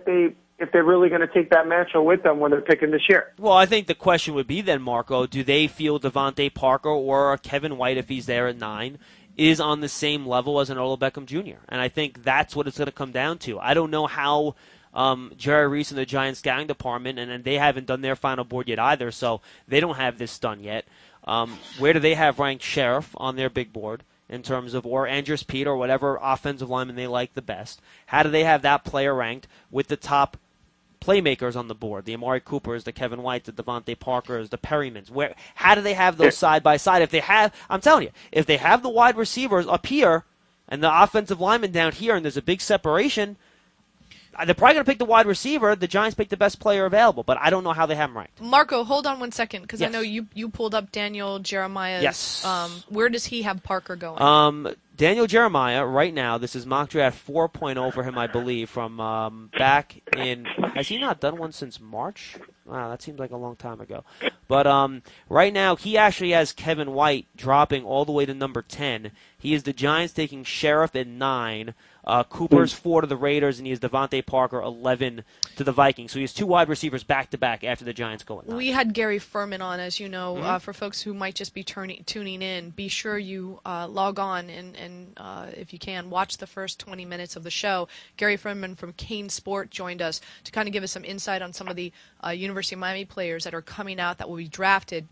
if they're really going to take that mantra with them when they're picking this year. Well, I think the question would be then, Marco, do they feel Devontae Parker or Kevin White, if he's there at 9, is on the same level as an Odell Beckham Jr.? And I think that's what it's going to come down to. I don't know how Jerry Reese and the Giants scouting department, and they haven't done their final board yet either, so they don't have this done yet. Where do they have ranked Sheriff on their big board? In terms of, or Andrews Pete or whatever offensive lineman they like the best. How do they have that player ranked with the top playmakers on the board? The Amari Coopers, the Kevin White, the Devontae Parkers, the Perrymans. How do they have those side by side? If they have, I'm telling you, if they have the wide receivers up here and the offensive lineman down here, and there's a big separation, they're probably going to pick the wide receiver. The Giants pick the best player available, but I don't know how they have him ranked. Marco, hold on one second, because Yes. I know you pulled up Daniel Jeremiah's. Yes. Where does he have Parker going? Daniel Jeremiah, right now, this is mock draft 4.0 for him, I believe, from back in, has he not done one since March? Wow, that seems like a long time ago. But right now, he actually has Kevin White dropping all the way to number 10. He is the Giants taking Sheriff at 9. Cooper's 4 to the Raiders, and he has Devontae Parker 11 to the Vikings. So he has 2 wide receivers back-to-back after the Giants go at 9. We had Gary Furman on, as you know. For folks who might just be tuning in, be sure you log on and if you can, watch the first 20 minutes of the show. Gary Furman from Kane Sport joined us to kind of give us some insight on some of the University of Miami players that are coming out that will be drafted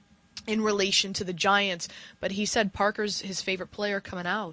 in relation to the Giants, but he said Parker's his favorite player coming out.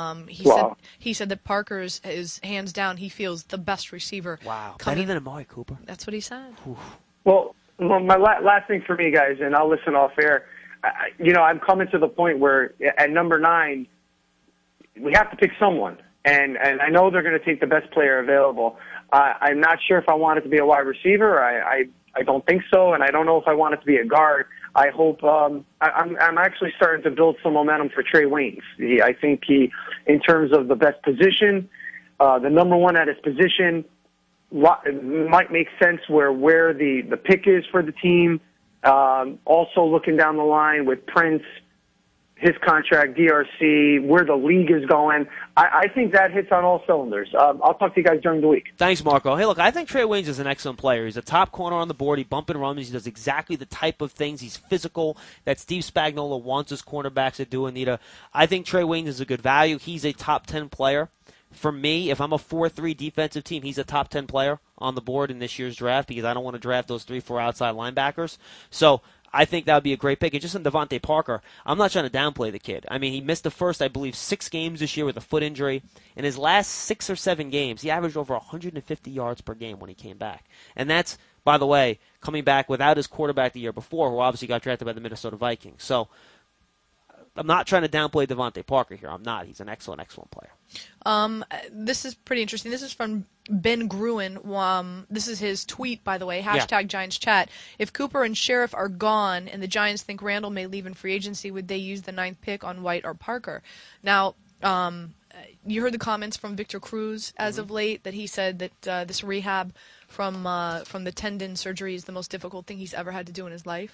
He said that Parker's is hands down. He feels the best receiver. Wow, coming. better than Amari Cooper. That's what he said. Oof. Well, my last thing for me, guys, and I'll listen off air. I'm coming to the point where at number 9, we have to pick someone, and I know they're going to take the best player available. I'm not sure if I want it to be a wide receiver. I don't think so, and I don't know if I want it to be a guard. I hope I'm actually starting to build some momentum for Trey Waynes. I think he, in terms of the best position, the number 1 at his position, might make sense where the pick is for the team. Also looking down the line with Prince, his contract, DRC, where the league is going. I think that hits on all cylinders. I'll talk to you guys during the week. Thanks, Marco. Hey, look, I think Trey Waynes is an excellent player. He's a top corner on the board. He bump and runs. He does exactly the type of things. He's physical that Steve Spagnuolo wants his cornerbacks to do, Anita. I think Trey Waynes is a good value. He's a top 10 player. For me, if I'm a 4-3 defensive team, he's a top 10 player on the board in this year's draft because I don't want to draft those 3-4 outside linebackers. So I think that would be a great pick. And just in Devontae Parker, I'm not trying to downplay the kid. I mean, he missed the first, I believe, 6 games this year with a foot injury. In his last 6 or 7 games, he averaged over 150 yards per game when he came back. And that's, by the way, coming back without his quarterback the year before, who obviously got drafted by the Minnesota Vikings. So I'm not trying to downplay Devontae Parker here. I'm not. He's an excellent, excellent player. This is pretty interesting. This is from Ben Gruen. This is his tweet, by the way, hashtag Giants Chat. If Cooper and Sheriff are gone and the Giants think Randall may leave in free agency, would they use the 9th pick on White or Parker? Now, you heard the comments from Victor Cruz as of late that he said that this rehab from the tendon surgery is the most difficult thing he's ever had to do in his life.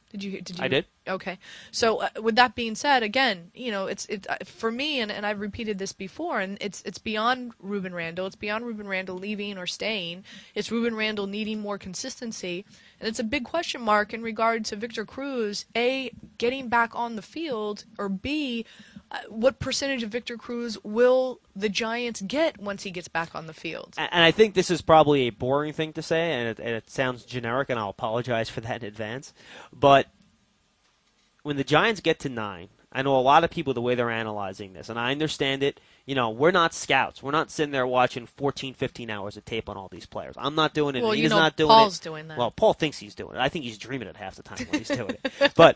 Did you? I did. Okay. So with that being said, again, it's for me, and I've repeated this before, and it's beyond Ruben Randle. It's beyond Ruben Randle leaving or staying. It's Ruben Randle needing more consistency, and it's a big question mark in regard to Victor Cruz, A, getting back on the field, or B, what percentage of Victor Cruz will the Giants get once he gets back on the field? And I think this is probably a boring thing to say, and it sounds generic, and I'll apologize for that in advance. But when the Giants get to 9, I know a lot of people, the way they're analyzing this, and I understand it. We're not scouts. We're not sitting there watching 14, 15 hours of tape on all these players. I'm not doing it. Well, He's not doing Paul's it. doing that. Well, Paul thinks he's doing it. I think he's dreaming it half the time when he's doing it. But,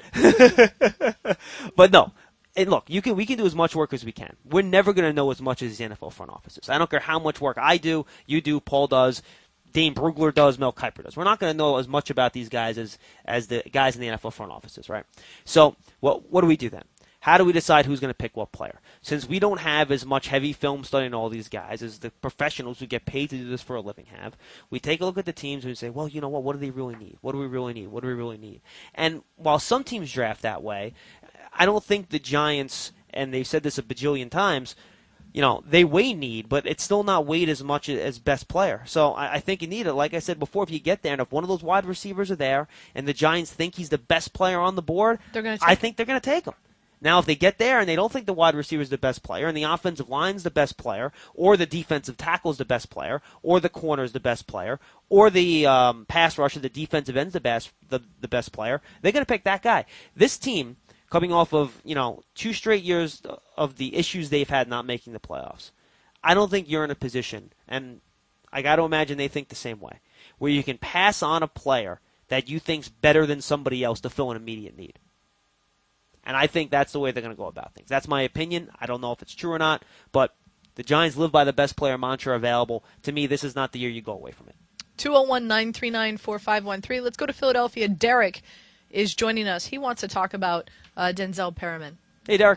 but no. And look, we can do as much work as we can. We're never going to know as much as these NFL front offices. I don't care how much work I do, you do, Paul does, Dane Brugler does, Mel Kiper does. We're not going to know as much about these guys as the guys in the NFL front offices, right? So what do we do then? How do we decide who's going to pick what player? Since we don't have as much heavy film study on all these guys as the professionals who get paid to do this for a living have, we take a look at the teams and we say, well, you know what do they really need? What do we really need? What do we really need? And while some teams draft that way, I don't think the Giants, and they've said this a bajillion times, they weigh need, but it's still not weighed as much as best player. So I think you need it. Like I said before, if you get there, and if one of those wide receivers are there, and the Giants think he's the best player on the board, I think they're going to take him. Now, if they get there and they don't think the wide receiver is the best player, and the offensive line's the best player, or the defensive tackle is the best player, or the corner is the best player, or the pass rusher, the defensive end's the best player, they're going to pick that guy. This team, coming off of 2 straight years of the issues they've had not making the playoffs, I don't think you're in a position, and I got to imagine they think the same way, where you can pass on a player that you think's better than somebody else to fill an immediate need. And I think that's the way they're going to go about things. That's my opinion. I don't know if it's true or not, but the Giants live by the best player mantra available. To me, this is not the year you go away from it. 201-939-4513. Let's go to Philadelphia. Derek is joining us. He wants to talk about Denzel Perryman. Hey, Derek.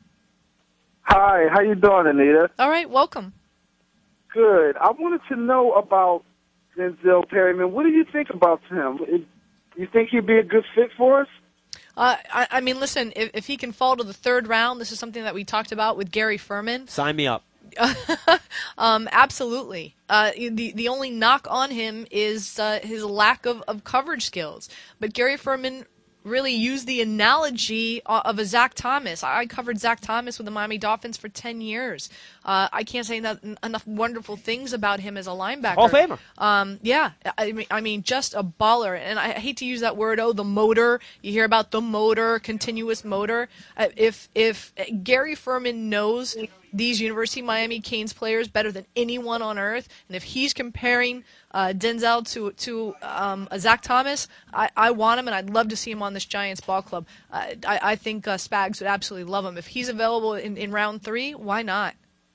Hi, how you doing, Anita? All right, welcome. Good. I wanted to know about Denzel Perryman. What do you think about him? You think he'd be a good fit for us? I mean, listen, if he can fall to the 3rd round, this is something that we talked about with Gary Furman. Sign me up. Absolutely. The only knock on him is his lack of coverage skills. But Gary Furman really used the analogy of a Zach Thomas. I covered Zach Thomas with the Miami Dolphins for 10 years. I can't say enough wonderful things about him as a linebacker. Hall of Famer. Yeah. I mean, just a baller. And I hate to use that word, the motor. You hear about the motor, continuous motor. If Gary Furman knows these University of Miami Canes players better than anyone on earth, and if he's comparing Denzel to a Zach Thomas, I want him, and I'd love to see him on this Giants ball club. I think Spags would absolutely love him. If he's available in round 3, why not?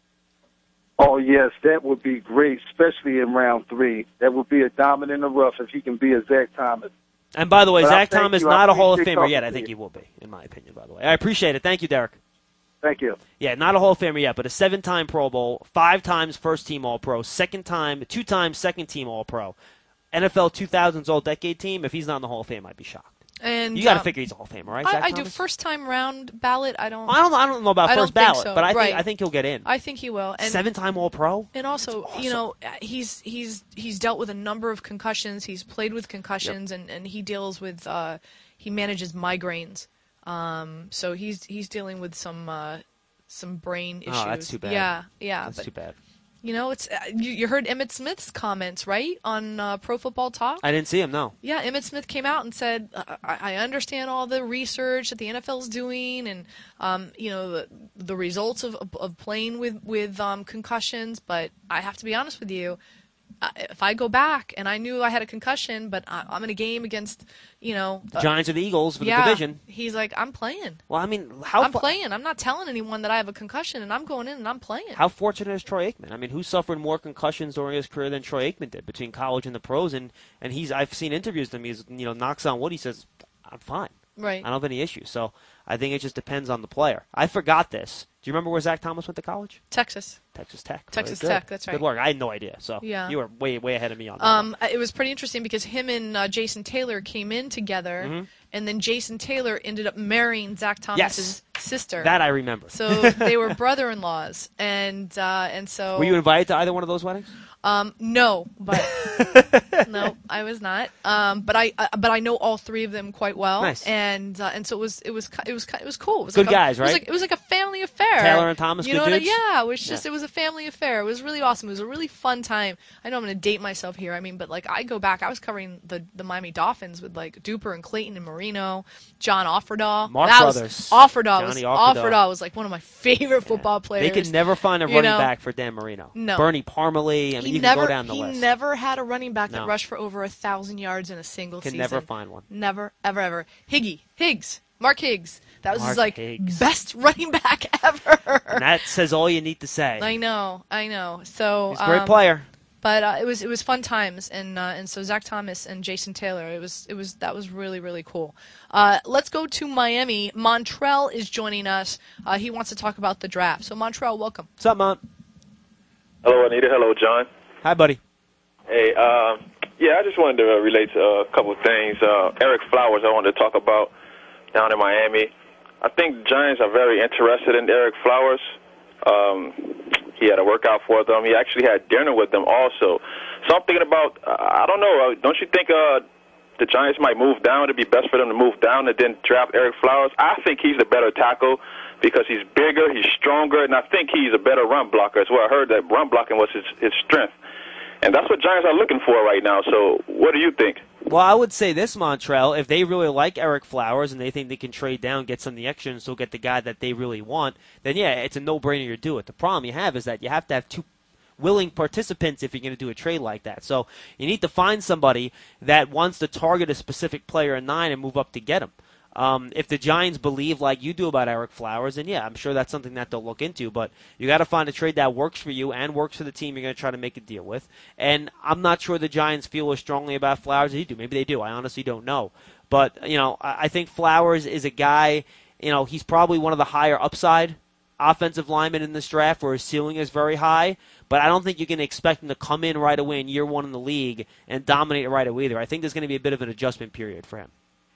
Oh, yes, that would be great, especially in round 3. That would be a diamond in the rough if he can be a Zach Thomas. And by the way, Zach Thomas, not a Hall of Famer yet. I think he will be, in my opinion, by the way. I appreciate it. Thank you, Derek. Thank you. Yeah, not a Hall of Famer yet, but a 7-time Pro Bowl, 5 times first-team All-Pro, 2 times second-team All-Pro, NFL 2000s All-Decade team. If he's not in the Hall of Fame, I'd be shocked. And you got to figure he's a Hall of Famer, right? I do first-time round ballot. I don't know about first ballot, so. but I think he'll get in. I think he will. And 7-time All-Pro. And also, awesome. He's dealt with a number of concussions. He's played with concussions, and he deals with he manages migraines. So he's dealing with some brain issues. Oh, that's too bad. Yeah. That's too bad. It's you heard Emmitt Smith's comments, right, on Pro Football Talk? I didn't see him, no. Yeah, Emmitt Smith came out and said, I understand all the research that the NFL's doing and, the results of playing with concussions, but I have to be honest with you. If I go back and I knew I had a concussion, but I'm in a game against, the Giants or the Eagles for the division. He's like, I'm playing. Well, I mean, I'm playing. I'm not telling anyone that I have a concussion, and I'm going in and I'm playing. How fortunate is Troy Aikman? I mean, who suffered more concussions during his career than Troy Aikman did between college and the pros? And I've seen interviews with him. He's knocks on wood. He says, I'm fine. Right. I don't have any issues. So I think it just depends on the player. I forgot this. Do you remember where Zach Thomas went to college? Texas Tech. Texas Tech, that's right. Good work. I had no idea. So yeah. You were way ahead of me on that. It was pretty interesting because him and Jason Taylor came in together, and then Jason Taylor ended up marrying Zach Thomas's sister. That I remember. So they were brother-in-laws, and so. Were you invited to either one of those weddings? No, but no, I was not. But I know all three of them quite well. Nice. And so it was cool. It was Good like guys, right? It was like a family affair. Taylor and Thomas, you good know what dudes? Yeah, it was just it was a family affair. It was really awesome. It was a really fun time. I know I'm going to date myself here. I mean, but like I go back. I was covering the Miami Dolphins with like Duper and Clayton and Marino, John Offerdahl. Mark that Brothers. Was, Offerdahl Johnny was Offerdahl. was like one of my favorite football players. They could never find a running back for Dan Marino. No. Bernie Parmalee. I mean, you can go down the list. He never had a running back that No. rushed for over 1,000 yards in a single season. Never find one. Never, ever, ever. Mark Higgs. That was Mark his like Higgs. best running back ever. And that says all you need to say. I know. So He's a great player. But it was fun times, and so Zach Thomas and Jason Taylor. That was really, really cool. Let's go to Miami. Montrell is joining us. He wants to talk about the draft. So Montrell, welcome. What's up, Mont? Hello, Anita. Hello, John. Hi, buddy. Hey, yeah, I just wanted to relate to a couple of things. Eric Flowers, I wanted to talk about down in Miami. I think the Giants are very interested in Eric Flowers. He had a workout for them. He actually had dinner with them also. So I'm thinking about, I don't know, don't you think the Giants might move down? It'd be best for them to move down and then draft Eric Flowers. I think he's the better tackle because he's bigger, he's stronger, and I think he's a better run blocker as well. I heard that run blocking was his strength. And that's what Giants are looking for right now. So what do you think? Well, I would say this, Montrell. If they really like Eric Flowers and they think they can trade down, get some of the extra, and still get the guy that they really want, then, yeah, it's a no-brainer to do it. The problem you have is that you have to have two willing participants if you're going to do a trade like that. So you need to find somebody that wants to target a specific player in 9 and move up to get him. If the Giants believe like you do about Eric Flowers, then yeah, I'm sure that's something that they'll look into. But you got to find a trade that works for you and works for the team you're going to try to make a deal with. And I'm not sure the Giants feel as strongly about Flowers as you do. Maybe they do. I honestly don't know. But I think Flowers is a guy. He's probably one of the higher upside offensive linemen in this draft, where his ceiling is very high. But I don't think you can expect him to come in right away in year one in the league and dominate it right away either. I think there's going to be a bit of an adjustment period for him.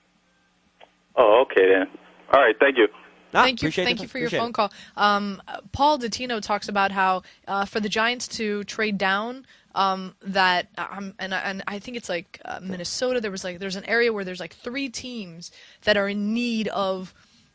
Oh, okay then. All right, thank you. Thank you for your phone call. Paul Dottino talks about how for the Giants to trade down, and I think it's like Minnesota. There's an area where there's like 3 teams that are in need of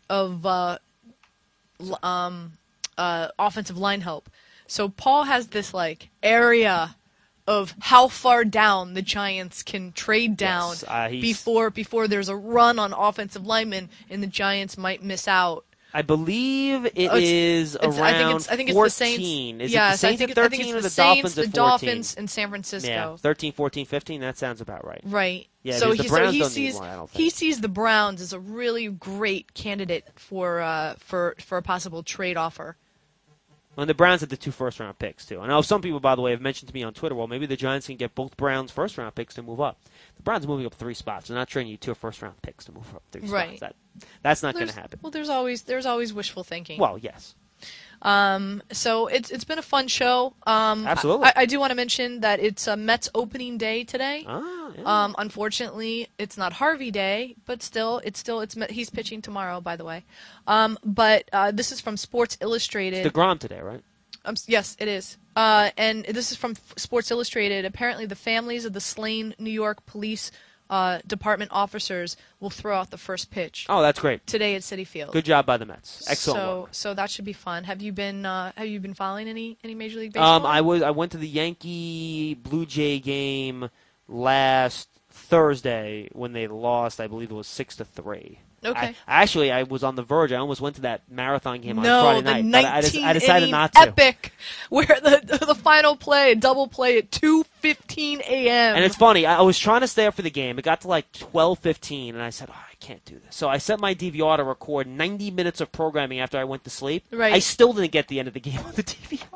offensive line help. So Paul has this like area of how far down the Giants can trade down before there's a run on offensive linemen and the Giants might miss out. I believe it is around 14. I think it's the Saints. Is it the Saints at 13 or the Dolphins at 14? The Dolphins and San Francisco. Yeah, 13, 14, 15, that sounds about right. Right. Yeah, so the Browns don't need one, I don't think. He sees the Browns as a really great candidate for a possible trade offer. And the Browns had the 2 first-round picks, too. I know some people, by the way, have mentioned to me on Twitter, well, maybe the Giants can get both Browns first-round picks to move up. The Browns are moving up 3 spots. They're not trading you 2 first-round picks to move up 3 right. spots. That's not going to happen. Well, there's always wishful thinking. Well, yes. So it's been a fun show. Absolutely. I do want to mention that it's Mets opening day today. Yeah. Unfortunately, it's not Harvey Day, but still he's pitching tomorrow, by the way. But this is from Sports Illustrated. It's DeGrom today, right? Yes, it is. And this is from Sports Illustrated. Apparently, the families of the slain New York Police Department officers will throw out the first pitch. Oh, that's great. Today at Citi Field. Good job by the Mets. Excellent work. So that should be fun. Have you been following any Major League Baseball? I went to the Yankee Blue Jay game last Thursday when they lost. I believe it was 6-3. Okay. I was on the verge. I almost went to that marathon game on Friday night. I decided not to. Epic, where the final play, double play at 2:15 a.m. And it's funny. I was trying to stay up for the game. It got to like 12:15, and I said, I can't do this. So I set my DVR to record 90 minutes of programming after I went to sleep. Right. I still didn't get the end of the game on the DVR.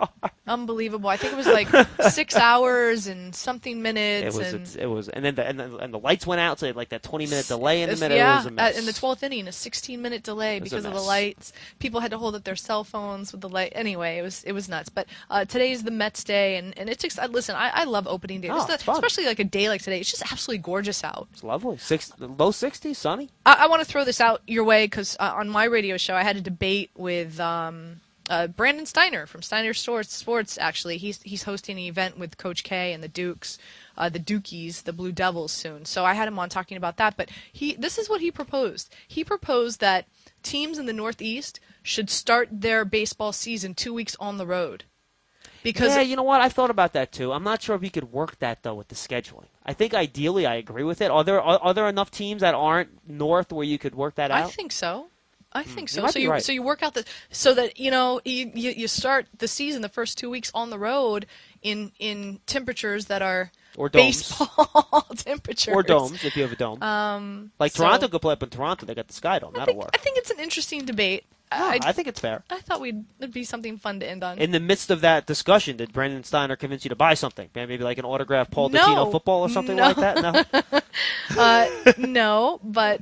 Unbelievable. I think it was like 6 hours and something minutes. It was, and then the lights went out, so they had like that 20-minute delay in the middle. Yeah, it was a mess. in the 12th inning, a 16-minute delay because of the lights. People had to hold up their cell phones with the light. Anyway, it was nuts. But today is the Mets day, and it's listen. I love opening day, it's fun. Especially like a day like today. It's just absolutely gorgeous out. It's lovely. Low 60s, sunny. I want to throw this out your way because on my radio show, I had a debate with. Brandon Steiner from Steiner Sports, actually. He's hosting an event with Coach K and the Dukes, the Dukies, the Blue Devils soon. So I had him on talking about that. But this is what he proposed. He proposed that teams in the Northeast should start their baseball season 2 weeks on the road. Because you know what? I've thought about that too. I'm not sure if you could work that though with the scheduling. I think ideally I agree with it. Are there enough teams that aren't north where you could work that out? I think so. I think so. So you work out so that you start the season the first 2 weeks on the road in temperatures that are or domes. Baseball temperatures or domes if you have a dome. Toronto could play up in Toronto. They got the Sky Dome. That'll work. I think it's an interesting debate. I think it's fair. I thought it'd be something fun to end on. In the midst of that discussion, did Brandon Steiner convince you to buy something? Maybe like an autographed Paul Dottino football or something like that? No. No, but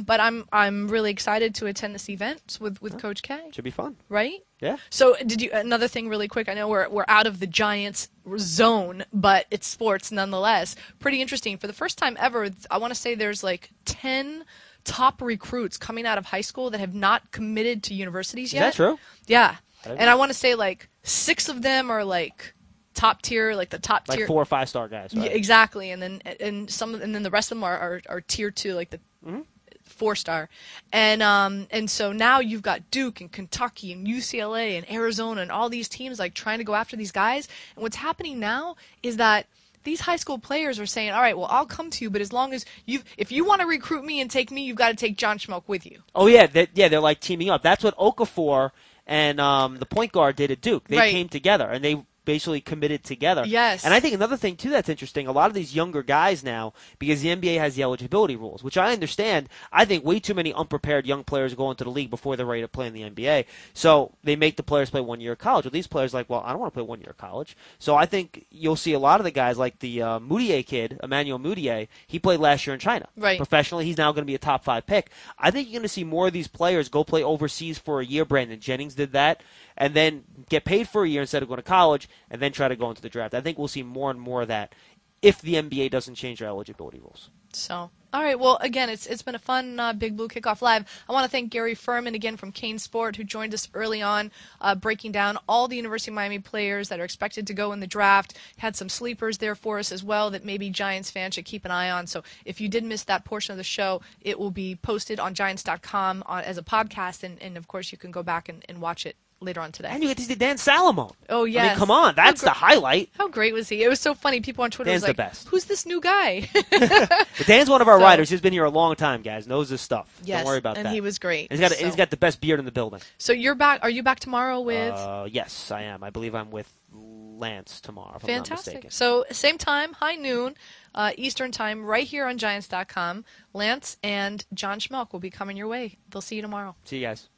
I'm really excited to attend this event with Coach K. Should be fun, right? Yeah. So another thing really quick? I know we're out of the Giants zone, but it's sports nonetheless. Pretty interesting. For the first time ever, I want to say there's like 10 top recruits coming out of high school that have not committed to universities yet. Is that true? Yeah. And I want to say like 6 of them are like top tier, like the top tier, like 4 or 5 star guys. Right? Yeah, exactly. And then the rest of them are tier 2, like the 4-star. And so now you've got Duke and Kentucky and UCLA and Arizona and all these teams like trying to go after these guys. And what's happening now is that these high school players are saying, all right, well, I'll come to you, but as long as if you want to recruit me and take me, you've got to take John Schmelk with you. Oh, yeah. They're like teaming up. That's what Okafor and the point guard did at Duke. They came together, and they basically committed together. Yes. And I think another thing, too, that's interesting, a lot of these younger guys now, because the NBA has the eligibility rules, which I understand, I think way too many unprepared young players go into the league before they're ready to play in the NBA. So they make the players play 1 year of college. Well, these players are like, well, I don't want to play 1 year of college. So I think you'll see a lot of the guys, like the Mudiay kid, Emmanuel Mudiay, he played last year in China. Right. Professionally, he's now going to be a top 5 pick. I think you're going to see more of these players go play overseas for a year. Brandon Jennings did that. And then get paid for a year instead of going to college, and then try to go into the draft. I think we'll see more and more of that if the NBA doesn't change their eligibility rules. So, all right. Well, again, it's been a fun Big Blue Kickoff Live. I want to thank Gary Furman again from Kane Sport, who joined us early on, breaking down all the University of Miami players that are expected to go in the draft. Had some sleepers there for us as well that maybe Giants fans should keep an eye on. So if you did miss that portion of the show, it will be posted on Giants.com as a podcast, and of course you can go back and watch it later on today. And you get to see Dan Salamone. Oh, yes. I mean, come on. That's the highlight. How great was he? It was so funny. People on Twitter Dan's was like, the best. Who's this new guy? But Dan's one of our writers. He's been here a long time, guys. Knows his stuff. Yes, Don't worry about that. and he was great. And he's got the best beard in the building. So you're back. Are you back tomorrow with? Yes, I am. I believe I'm with Lance tomorrow, if Fantastic. I'm not mistaken. So same time, high noon, Eastern time, right here on Giants.com. Lance and John Schmelk will be coming your way. They'll see you tomorrow. See you guys.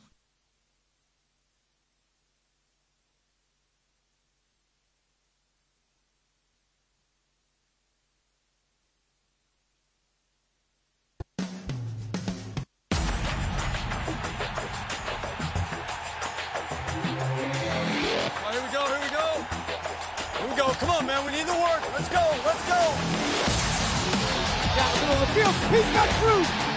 Come on, man. We need the work. Let's go. Let's go. Jackson on the field. He's got Cruz.